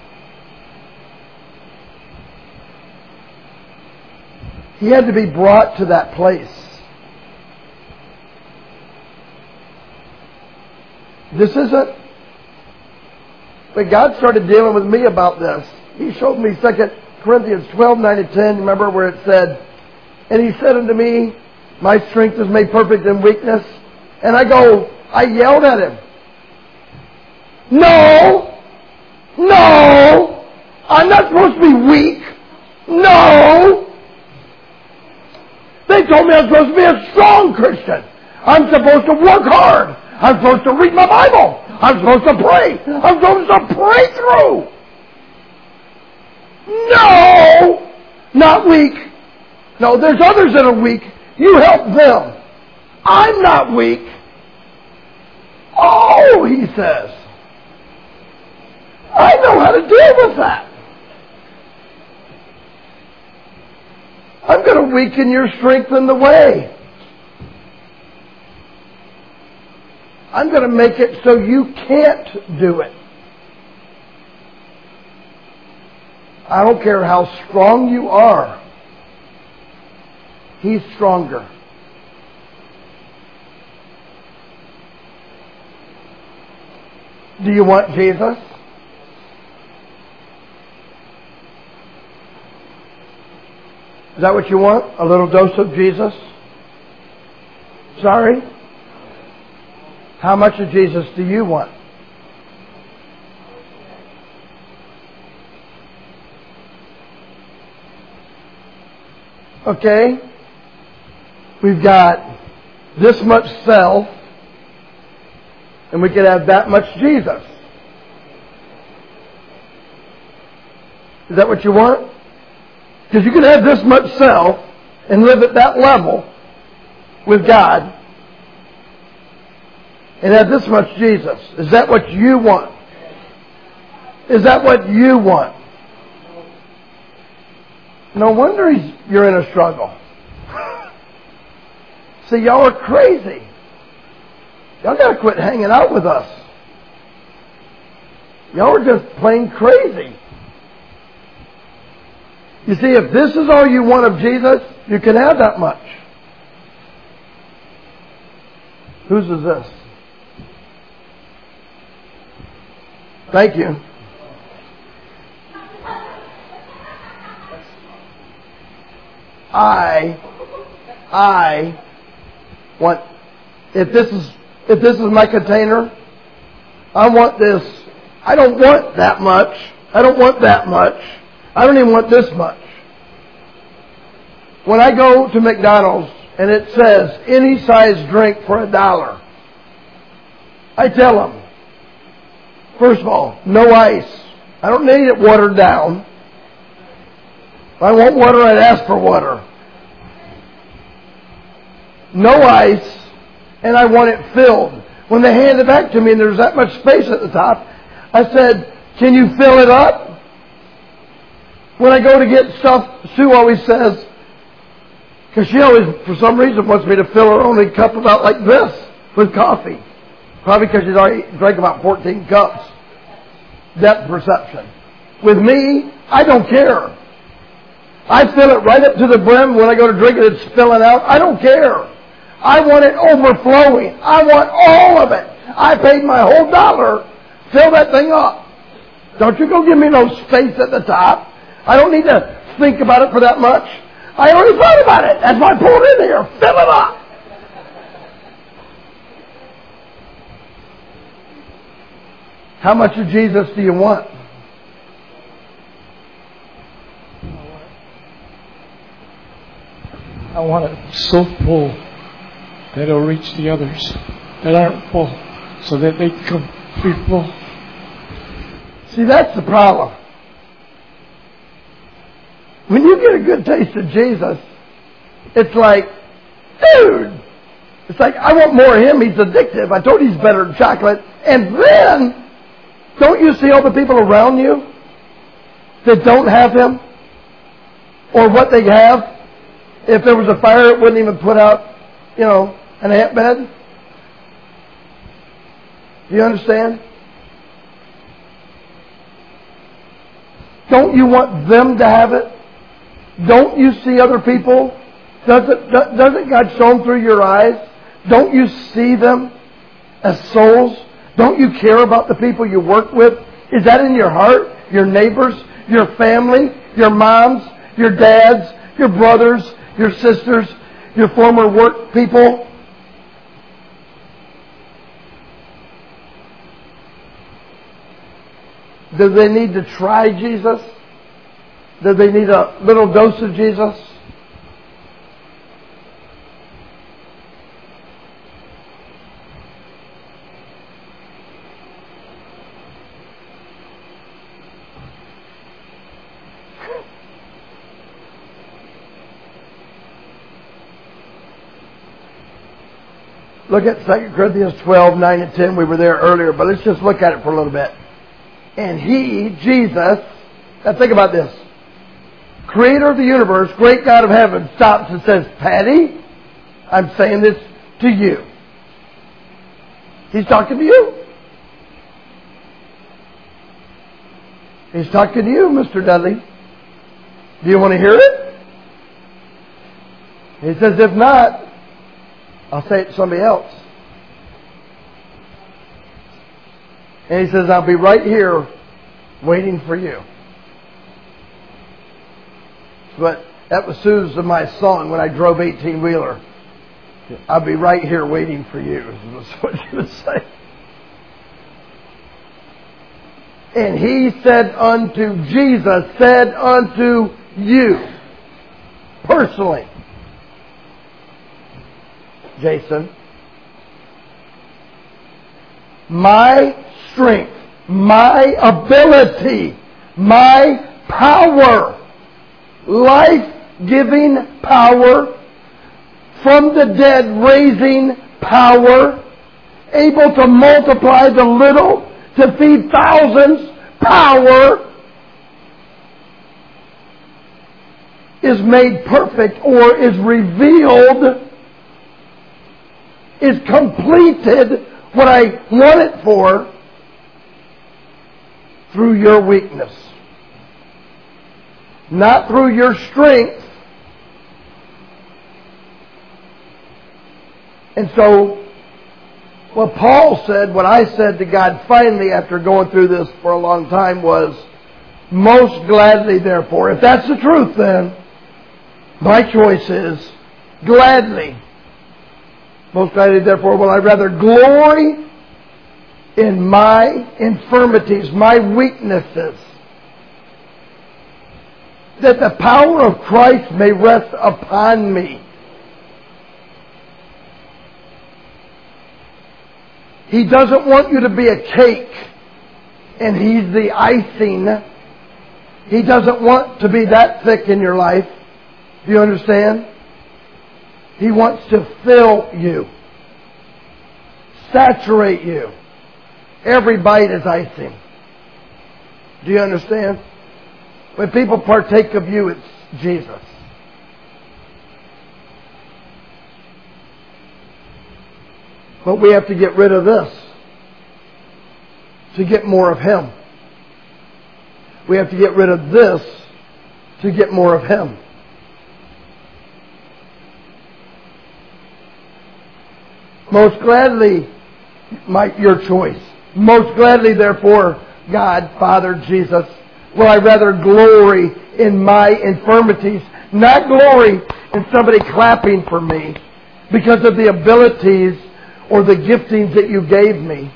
He had to be brought to that place. This isn't... But God started dealing with me about this. He showed me 2 Corinthians 12, 9 and 10. Remember where it said, and He said unto me, my strength is made perfect in weakness. And I yelled at Him. No! I'm not supposed to be weak. No! They told me I'm supposed to be a strong Christian. I'm supposed to work hard. I'm supposed to read my Bible. I'm supposed to pray. I'm supposed to pray through. No! Not weak. No, there's others that are weak. You help them. I'm not weak. Oh, He says. I know how to deal with that. I'm going to weaken your strength in the way. I'm going to make it so you can't do it. I don't care how strong you are. He's stronger. Do you want Jesus? Is that what you want? A little dose of Jesus? Sorry? How much of Jesus do you want? Okay? We've got this much self, and we could have that much Jesus. Is that what you want? Because you can have this much self and live at that level with God and have this much Jesus. Is that what you want? Is that what you want? No wonder you're in a struggle. See, y'all are crazy. Y'all got to quit hanging out with us. Y'all are just plain crazy. You see, if this is all you want of Jesus, you can have that much. Whose is this? Thank you. I want, if this is my container, I want this. I don't want that much. I don't want that much. I don't even want this much. When I go to McDonald's and it says any size drink for $1, I tell them, first of all, no ice. I don't need it watered down. If I want water, I'd ask for water. No ice, and I want it filled. When they hand it back to me and there's that much space at the top, I said, can you fill it up? When I go to get stuff, Sue always says, because she always, for some reason, wants me to fill her only cup about like this with coffee. Probably because she's already drank about 14 cups. Depth perception. With me, I don't care. I fill it right up to the brim. When I go to drink it, it's spilling out. I don't care. I want it overflowing. I want all of it. I paid my whole $1. Fill that thing up. Don't you go give me no space at the top. I don't need to think about it for that much. I already thought about it. That's why I pulled in here. Fill it up. How much of Jesus do you want? I want it so full that it'll reach the others that aren't full so that they can be full. See, that's the problem. When you get a good taste of Jesus, it's like, dude, it's like, I want more of Him. He's addictive. I told you He's better than chocolate. And then, don't you see all the people around you that don't have Him? Or what they have? If there was a fire, it wouldn't even put out, an ant bed. Do you understand? Don't you want them to have it? Don't you see other people? Doesn't God show them through your eyes? Don't you see them as souls? Don't you care about the people you work with? Is that in your heart? Your neighbors? Your family? Your moms? Your dads? Your brothers? Your sisters? Your former work people? Do they need to try Jesus? Do they need a little dose of Jesus? Look at 2 Corinthians 12, 9 and 10. We were there earlier, but let's just look at it for a little bit. And He, Jesus, now think about this. Creator of the universe, great God of heaven, stops and says, Patty, I'm saying this to you. He's talking to you. He's talking to you, Mr. Dudley. Do you want to hear it? He says, if not, I'll say it to somebody else. And He says, I'll be right here waiting for you. But that was Susan, my song, when I drove 18-wheeler. I'll be right here waiting for you, is what she was saying. And He said unto, Jesus said unto you, personally, Jason, my strength, my ability, my power, life-giving power, from the dead raising power, able to multiply the little to feed thousands, power, is made perfect or is revealed, is completed what I want it for through your weakness. Not through your strength. And so, what Paul said, what I said to God finally after going through this for a long time was, most gladly therefore, if that's the truth then, my choice is gladly. Most gladly therefore will I rather glory in my infirmities, my weaknesses, that the power of Christ may rest upon me. He doesn't want you to be a cake and He's the icing. He doesn't want to be that thick in your life. Do you understand? He wants to fill you, saturate you. Every bite is icing. Do you understand? When people partake of you, it's Jesus. But we have to get rid of this to get more of Him. We have to get rid of this to get more of Him. Most gladly, your choice. Most gladly, therefore, God, Father, Jesus, will I rather glory in my infirmities, not glory in somebody clapping for me because of the abilities or the giftings that you gave me.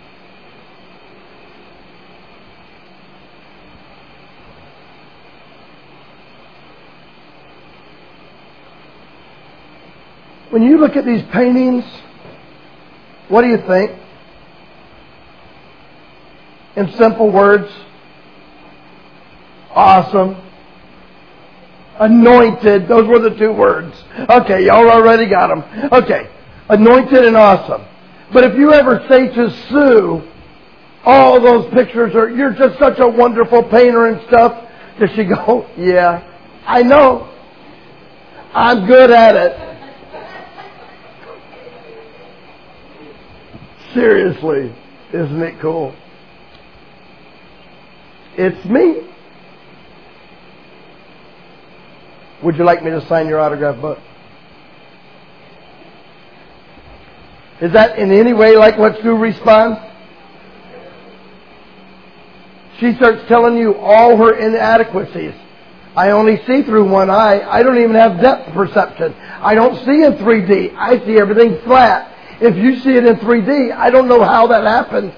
When you look at these paintings, what do you think? In simple words, awesome. Anointed. Those were the two words. Okay, y'all already got them. Okay, anointed and awesome. But if you ever say to Sue, all those pictures are, you're just such a wonderful painter and stuff, does she go, yeah, I know. I'm good at it. Seriously, isn't it cool? It's me. Would you like me to sign your autograph book? Is that in any way like what Sue responds? She starts telling you all her inadequacies. I only see through one eye. I don't even have depth perception. I don't see in 3D. I see everything flat. If you see it in 3D, I don't know how that happened.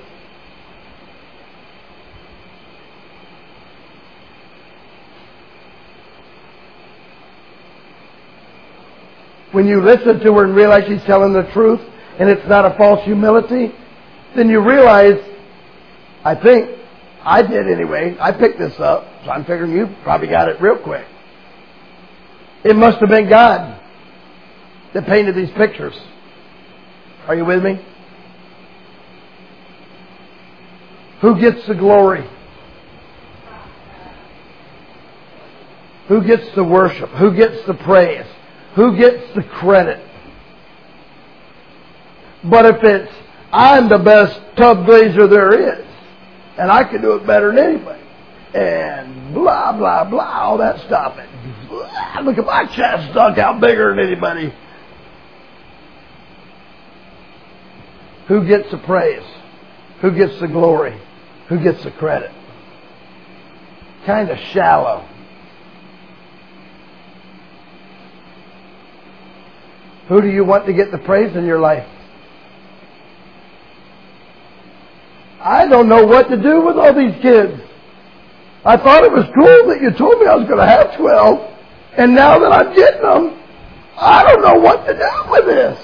When you listen to her and realize she's telling the truth and it's not a false humility, then you realize, I think, I did anyway, I picked this up, so I'm figuring you probably got it real quick. It must have been God that painted these pictures. Are you with me? Who gets the glory? Who gets the worship? Who gets the praise? Who gets the credit? But if it's, I'm the best tub glazer there is, and I can do it better than anybody, and blah, blah, blah, all that stuff, and blah, look at my chest stuck out bigger than anybody. Who gets the praise? Who gets the glory? Who gets the credit? Kind of shallow. Who do you want to get the praise in your life? I don't know what to do with all these kids. I thought it was cool that you told me I was going to have 12, and now that I'm getting them, I don't know what to do with this.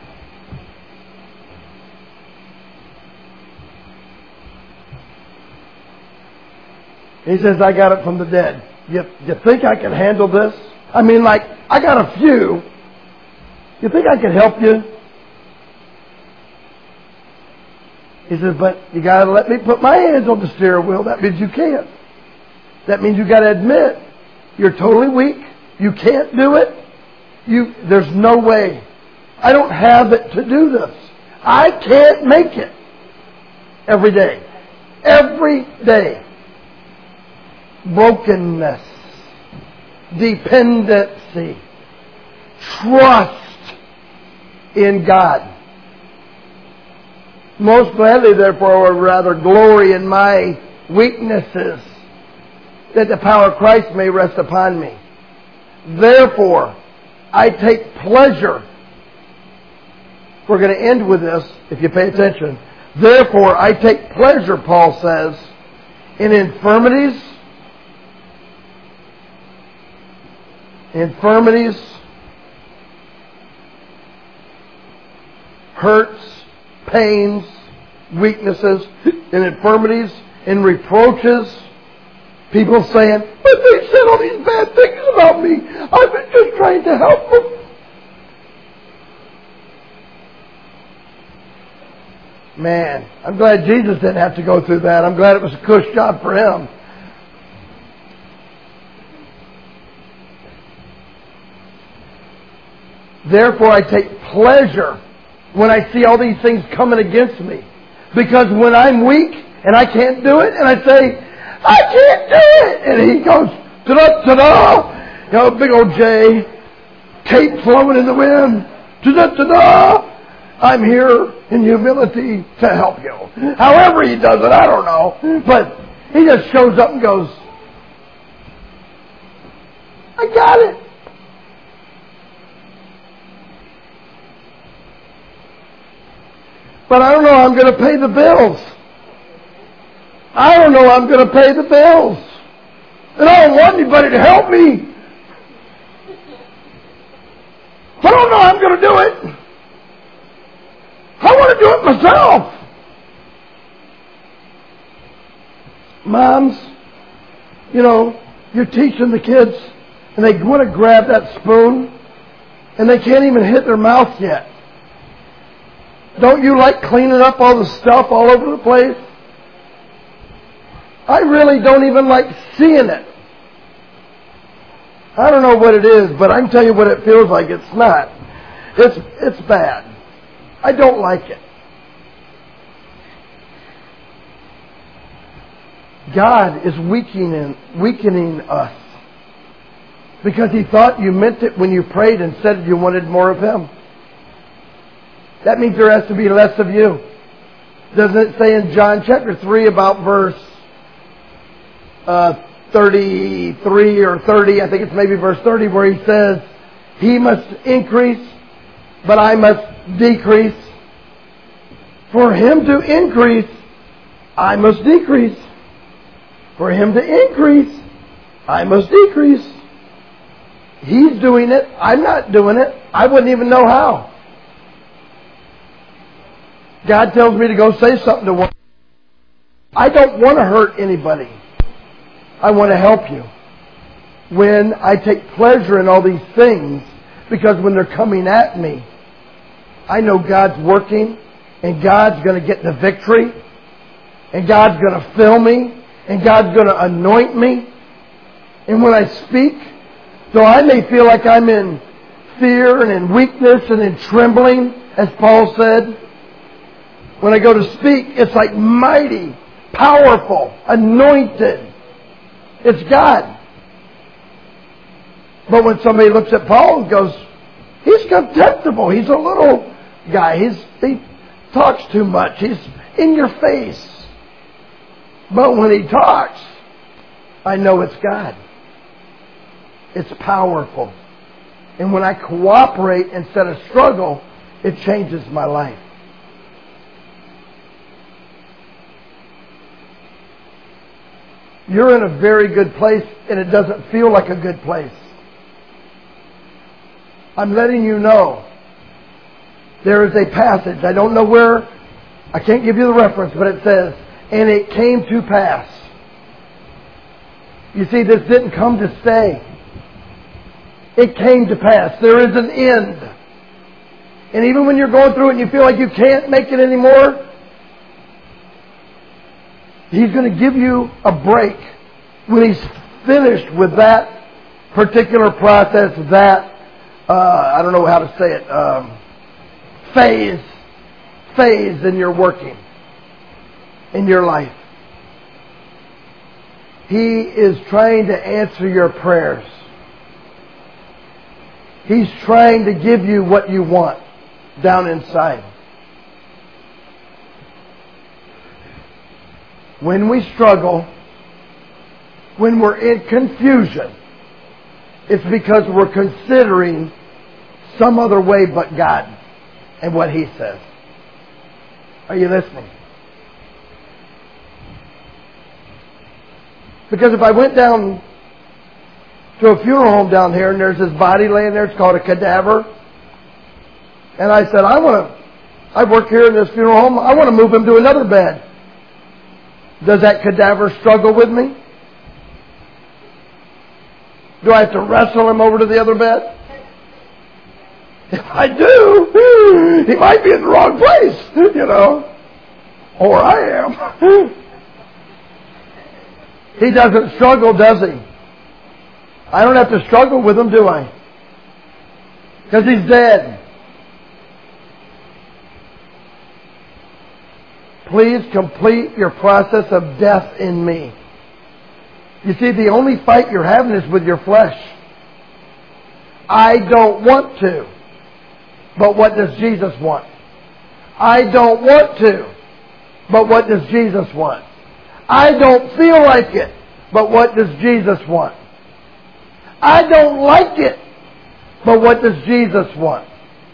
He says, I got it from the dead. You think I can handle this? I mean, like, I got a few. You think I can help you? He says, but you got to let me put my hands on the steering wheel. That means you can't. That means you got to admit you're totally weak. You can't do it. There's no way. I don't have it to do this. I can't make it. Every day. Every day. Brokenness. Dependency. Trust in God. Most gladly, therefore, I would rather glory in my weaknesses, that the power of Christ may rest upon me. Therefore, I take pleasure. We're going to end with this, if you pay attention. Therefore, I take pleasure, Paul says, in infirmities, hurts, pains, weaknesses, in infirmities, in reproaches. People saying, but they said all these bad things about me. I've been just trying to help them. Man, I'm glad Jesus didn't have to go through that. I'm glad it was a cush job for him. Therefore, I take pleasure when I see all these things coming against me. Because when I'm weak and I can't do it, and I say, I can't do it, and he goes, ta-da, ta-da, you know, big old J, cape flowing in the wind, ta-da, ta-da, I'm here in humility to help you. However he does it, I don't know. But he just shows up and goes, I got it. But I don't know how I'm going to pay the bills. I don't know how I'm going to pay the bills. And I don't want anybody to help me. I don't know how I'm going to do it. I want to do it myself. Moms, you know, you're teaching the kids and they want to grab that spoon and they can't even hit their mouth yet. Don't you like cleaning up all the stuff all over the place? I really don't even like seeing it. I don't know what it is, but I can tell you what it feels like. It's not. It's bad. I don't like it. God is weakening us. Because He thought you meant it when you prayed and said you wanted more of Him. That means there has to be less of you. Doesn't it say in John chapter 3 about verse 33 or 30, I think it's maybe verse 30, where He says, He must increase, but I must decrease. For Him to increase, I must decrease. For Him to increase, I must decrease. He's doing it. I'm not doing it. I wouldn't even know how. God tells me to go say something to one. I don't want to hurt anybody. I want to help you. When I take pleasure in all these things, because when they're coming at me, I know God's working, and God's going to get the victory, and God's going to fill me, and God's going to anoint me. And when I speak, though I may feel like I'm in fear and in weakness and in trembling, as Paul said, when I go to speak, it's like mighty, powerful, anointed. It's God. But when somebody looks at Paul and goes, he's contemptible, he's a little guy, he talks too much, he's in your face. But when he talks, I know it's God. It's powerful. And when I cooperate instead of struggle, it changes my life. You're in a very good place, and it doesn't feel like a good place. I'm letting you know there is a passage. I don't know where. I can't give you the reference, but it says, and it came to pass. You see, this didn't come to stay. It came to pass. There is an end. And even when you're going through it and you feel like you can't make it anymore, He's going to give you a break when He's finished with that particular process, that, I don't know how to say it, phase in your working, in your life. He is trying to answer your prayers. He's trying to give you what you want down inside. When we struggle, when we're in confusion, it's because we're considering some other way but God and what He says. Are you listening? Because if I went down to a funeral home down here and there's this body laying there, it's called a cadaver, and I said, I work here in this funeral home, I want to move him to another bed. Does that cadaver struggle with me? Do I have to wrestle him over to the other bed? If I do, he might be in the wrong place, you know. Or I am. He doesn't struggle, does he? I don't have to struggle with him, do I? Because he's dead. Please complete your process of death in me. You see, the only fight you're having is with your flesh. I don't want to. But what does Jesus want? I don't want to. But what does Jesus want? I don't feel like it. But what does Jesus want? I don't like it. But what does Jesus want?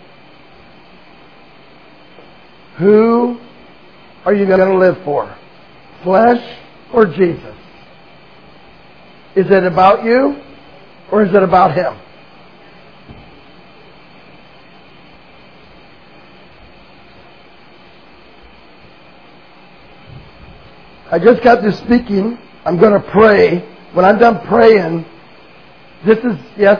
Who are you going to live for? Flesh or Jesus? Is it about you or is it about Him? I just got to speaking. I'm going to pray. When I'm done praying, this is, yes?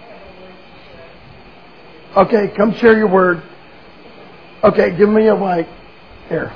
Okay, come share your word. Okay, give me a mic. Here.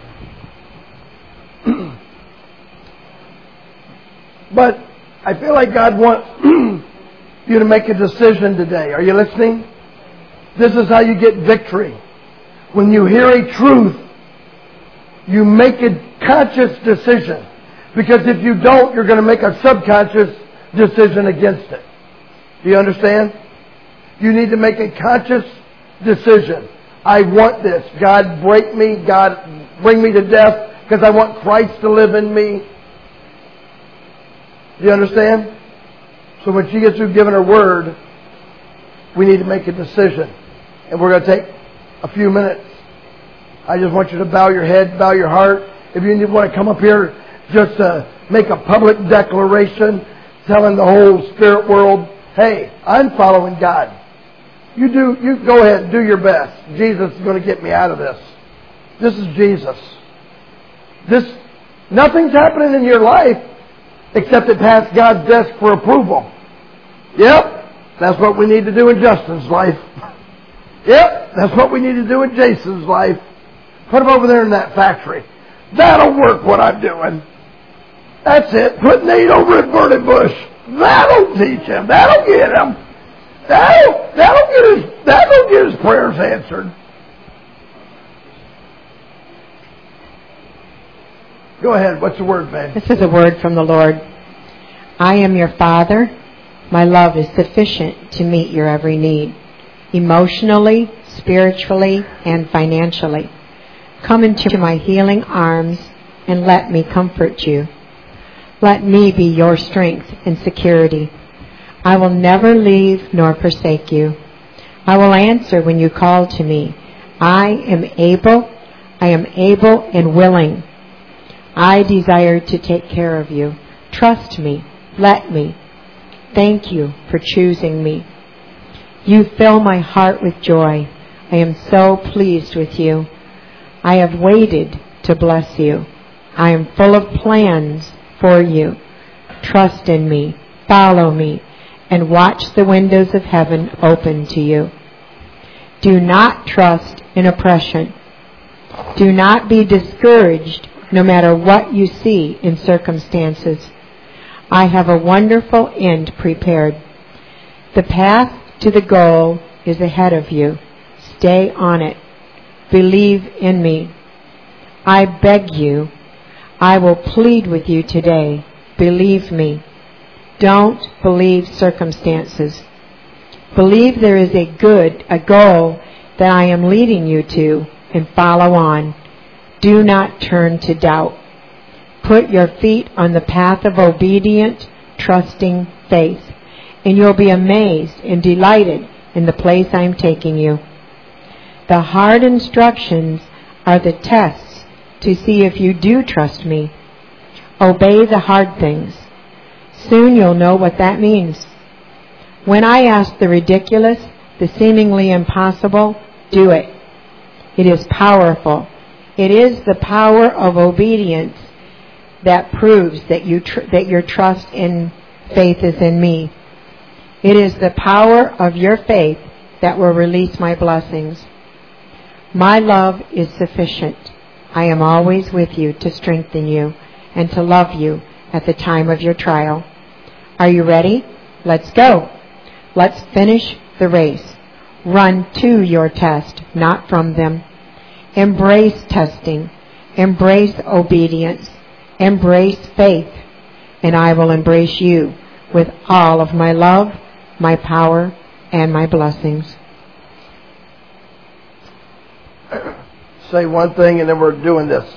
But I feel like God wants you to make a decision today. Are you listening? This is how you get victory. When you hear a truth, you make a conscious decision. Because if you don't, you're going to make a subconscious decision against it. Do you understand? You need to make a conscious decision. I want this. God, break me. God, bring me to death because I want Christ to live in me. Do you understand? So when she gets through giving her word, we need to make a decision. And we're going to take a few minutes. I just want you to bow your head, bow your heart. If you want to come up here just to make a public declaration telling the whole spirit world, hey, I'm following God. You go ahead and do your best. Jesus is going to get me out of this. This is Jesus. Nothing's happening in your life except it passed God's desk for approval. Yep, that's what we need to do in Justin's life. Yep, that's what we need to do in Jason's life. Put him over there in that factory. That'll work what I'm doing. That's it. Put Nate over at Burning Bush. That'll teach him. That'll get him. That'll get his prayers answered. Go ahead. What's the word, man? This is a word from the Lord. I am your Father. My love is sufficient to meet your every need, emotionally, spiritually, and financially. Come into my healing arms and let me comfort you. Let me be your strength and security. I will never leave nor forsake you. I will answer when you call to me. I am able and willing. I desire to take care of you. Trust me. Let me. Thank you for choosing me. You fill my heart with joy. I am so pleased with you. I have waited to bless you. I am full of plans for you. Trust in me. Follow me. And watch the windows of heaven open to you. Do not trust in oppression. Do not be discouraged no matter what you see in circumstances. I have a wonderful end prepared. The path to the goal is ahead of you. Stay on it. Believe in me. I beg you. I will plead with you today. Believe me. Don't believe circumstances. Believe there is a goal that I am leading you to, and follow on. Do not turn to doubt. Put your feet on the path of obedient, trusting faith, and you'll be amazed and delighted in the place I'm taking you. The hard instructions are the tests to see if you do trust me. Obey the hard things. Soon you'll know what that means. When I ask the ridiculous, the seemingly impossible, do it. It is powerful. It is the power of obedience that proves that your trust in faith is in me. It is the power of your faith that will release my blessings. My love is sufficient. I am always with you to strengthen you and to love you at the time of your trial. Are you ready? Let's go. Let's finish the race. Run to your test, not from them. Embrace testing. Embrace obedience. Embrace faith. And I will embrace you with all of my love, my power, and my blessings. Say one thing and then we're doing this.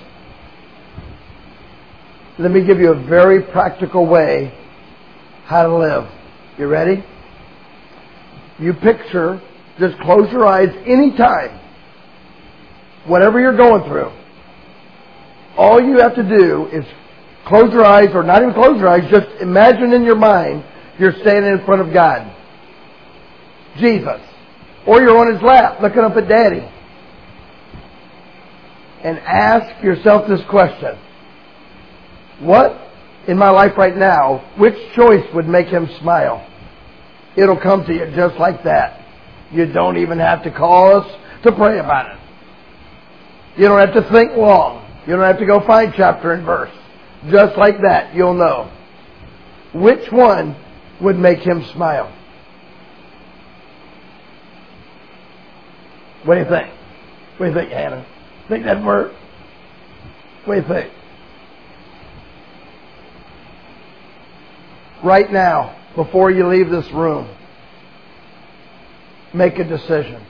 Let me give you a very practical way how to live. You ready? You picture, just close your eyes anytime, whatever you're going through. All you have to do is close your eyes, or not even close your eyes, just imagine in your mind you're standing in front of God. Jesus. Or you're on His lap looking up at Daddy. And ask yourself this question. What in my life right now, which choice would make Him smile? It'll come to you just like that. You don't even have to call us to pray about it. You don't have to think long. You don't have to go find chapter and verse. Just like that, you'll know. Which one would make Him smile? What do you think? What do you think, Hannah? Think that'd work? What do you think? Right now, before you leave this room, Make a decision.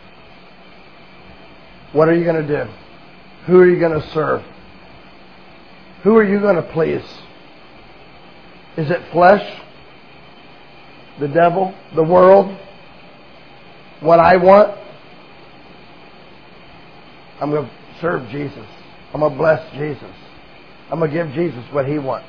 What are you going to do? Who are you going to serve? Who are you going to please? Is it flesh? The devil? The world? What I want? I'm going to serve Jesus. I'm going to bless Jesus. I'm going to give Jesus what He wants.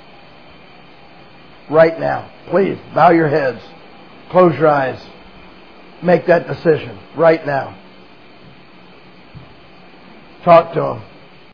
Right now. Please, bow your heads. Close your eyes. Make that decision right now. Talk to Him.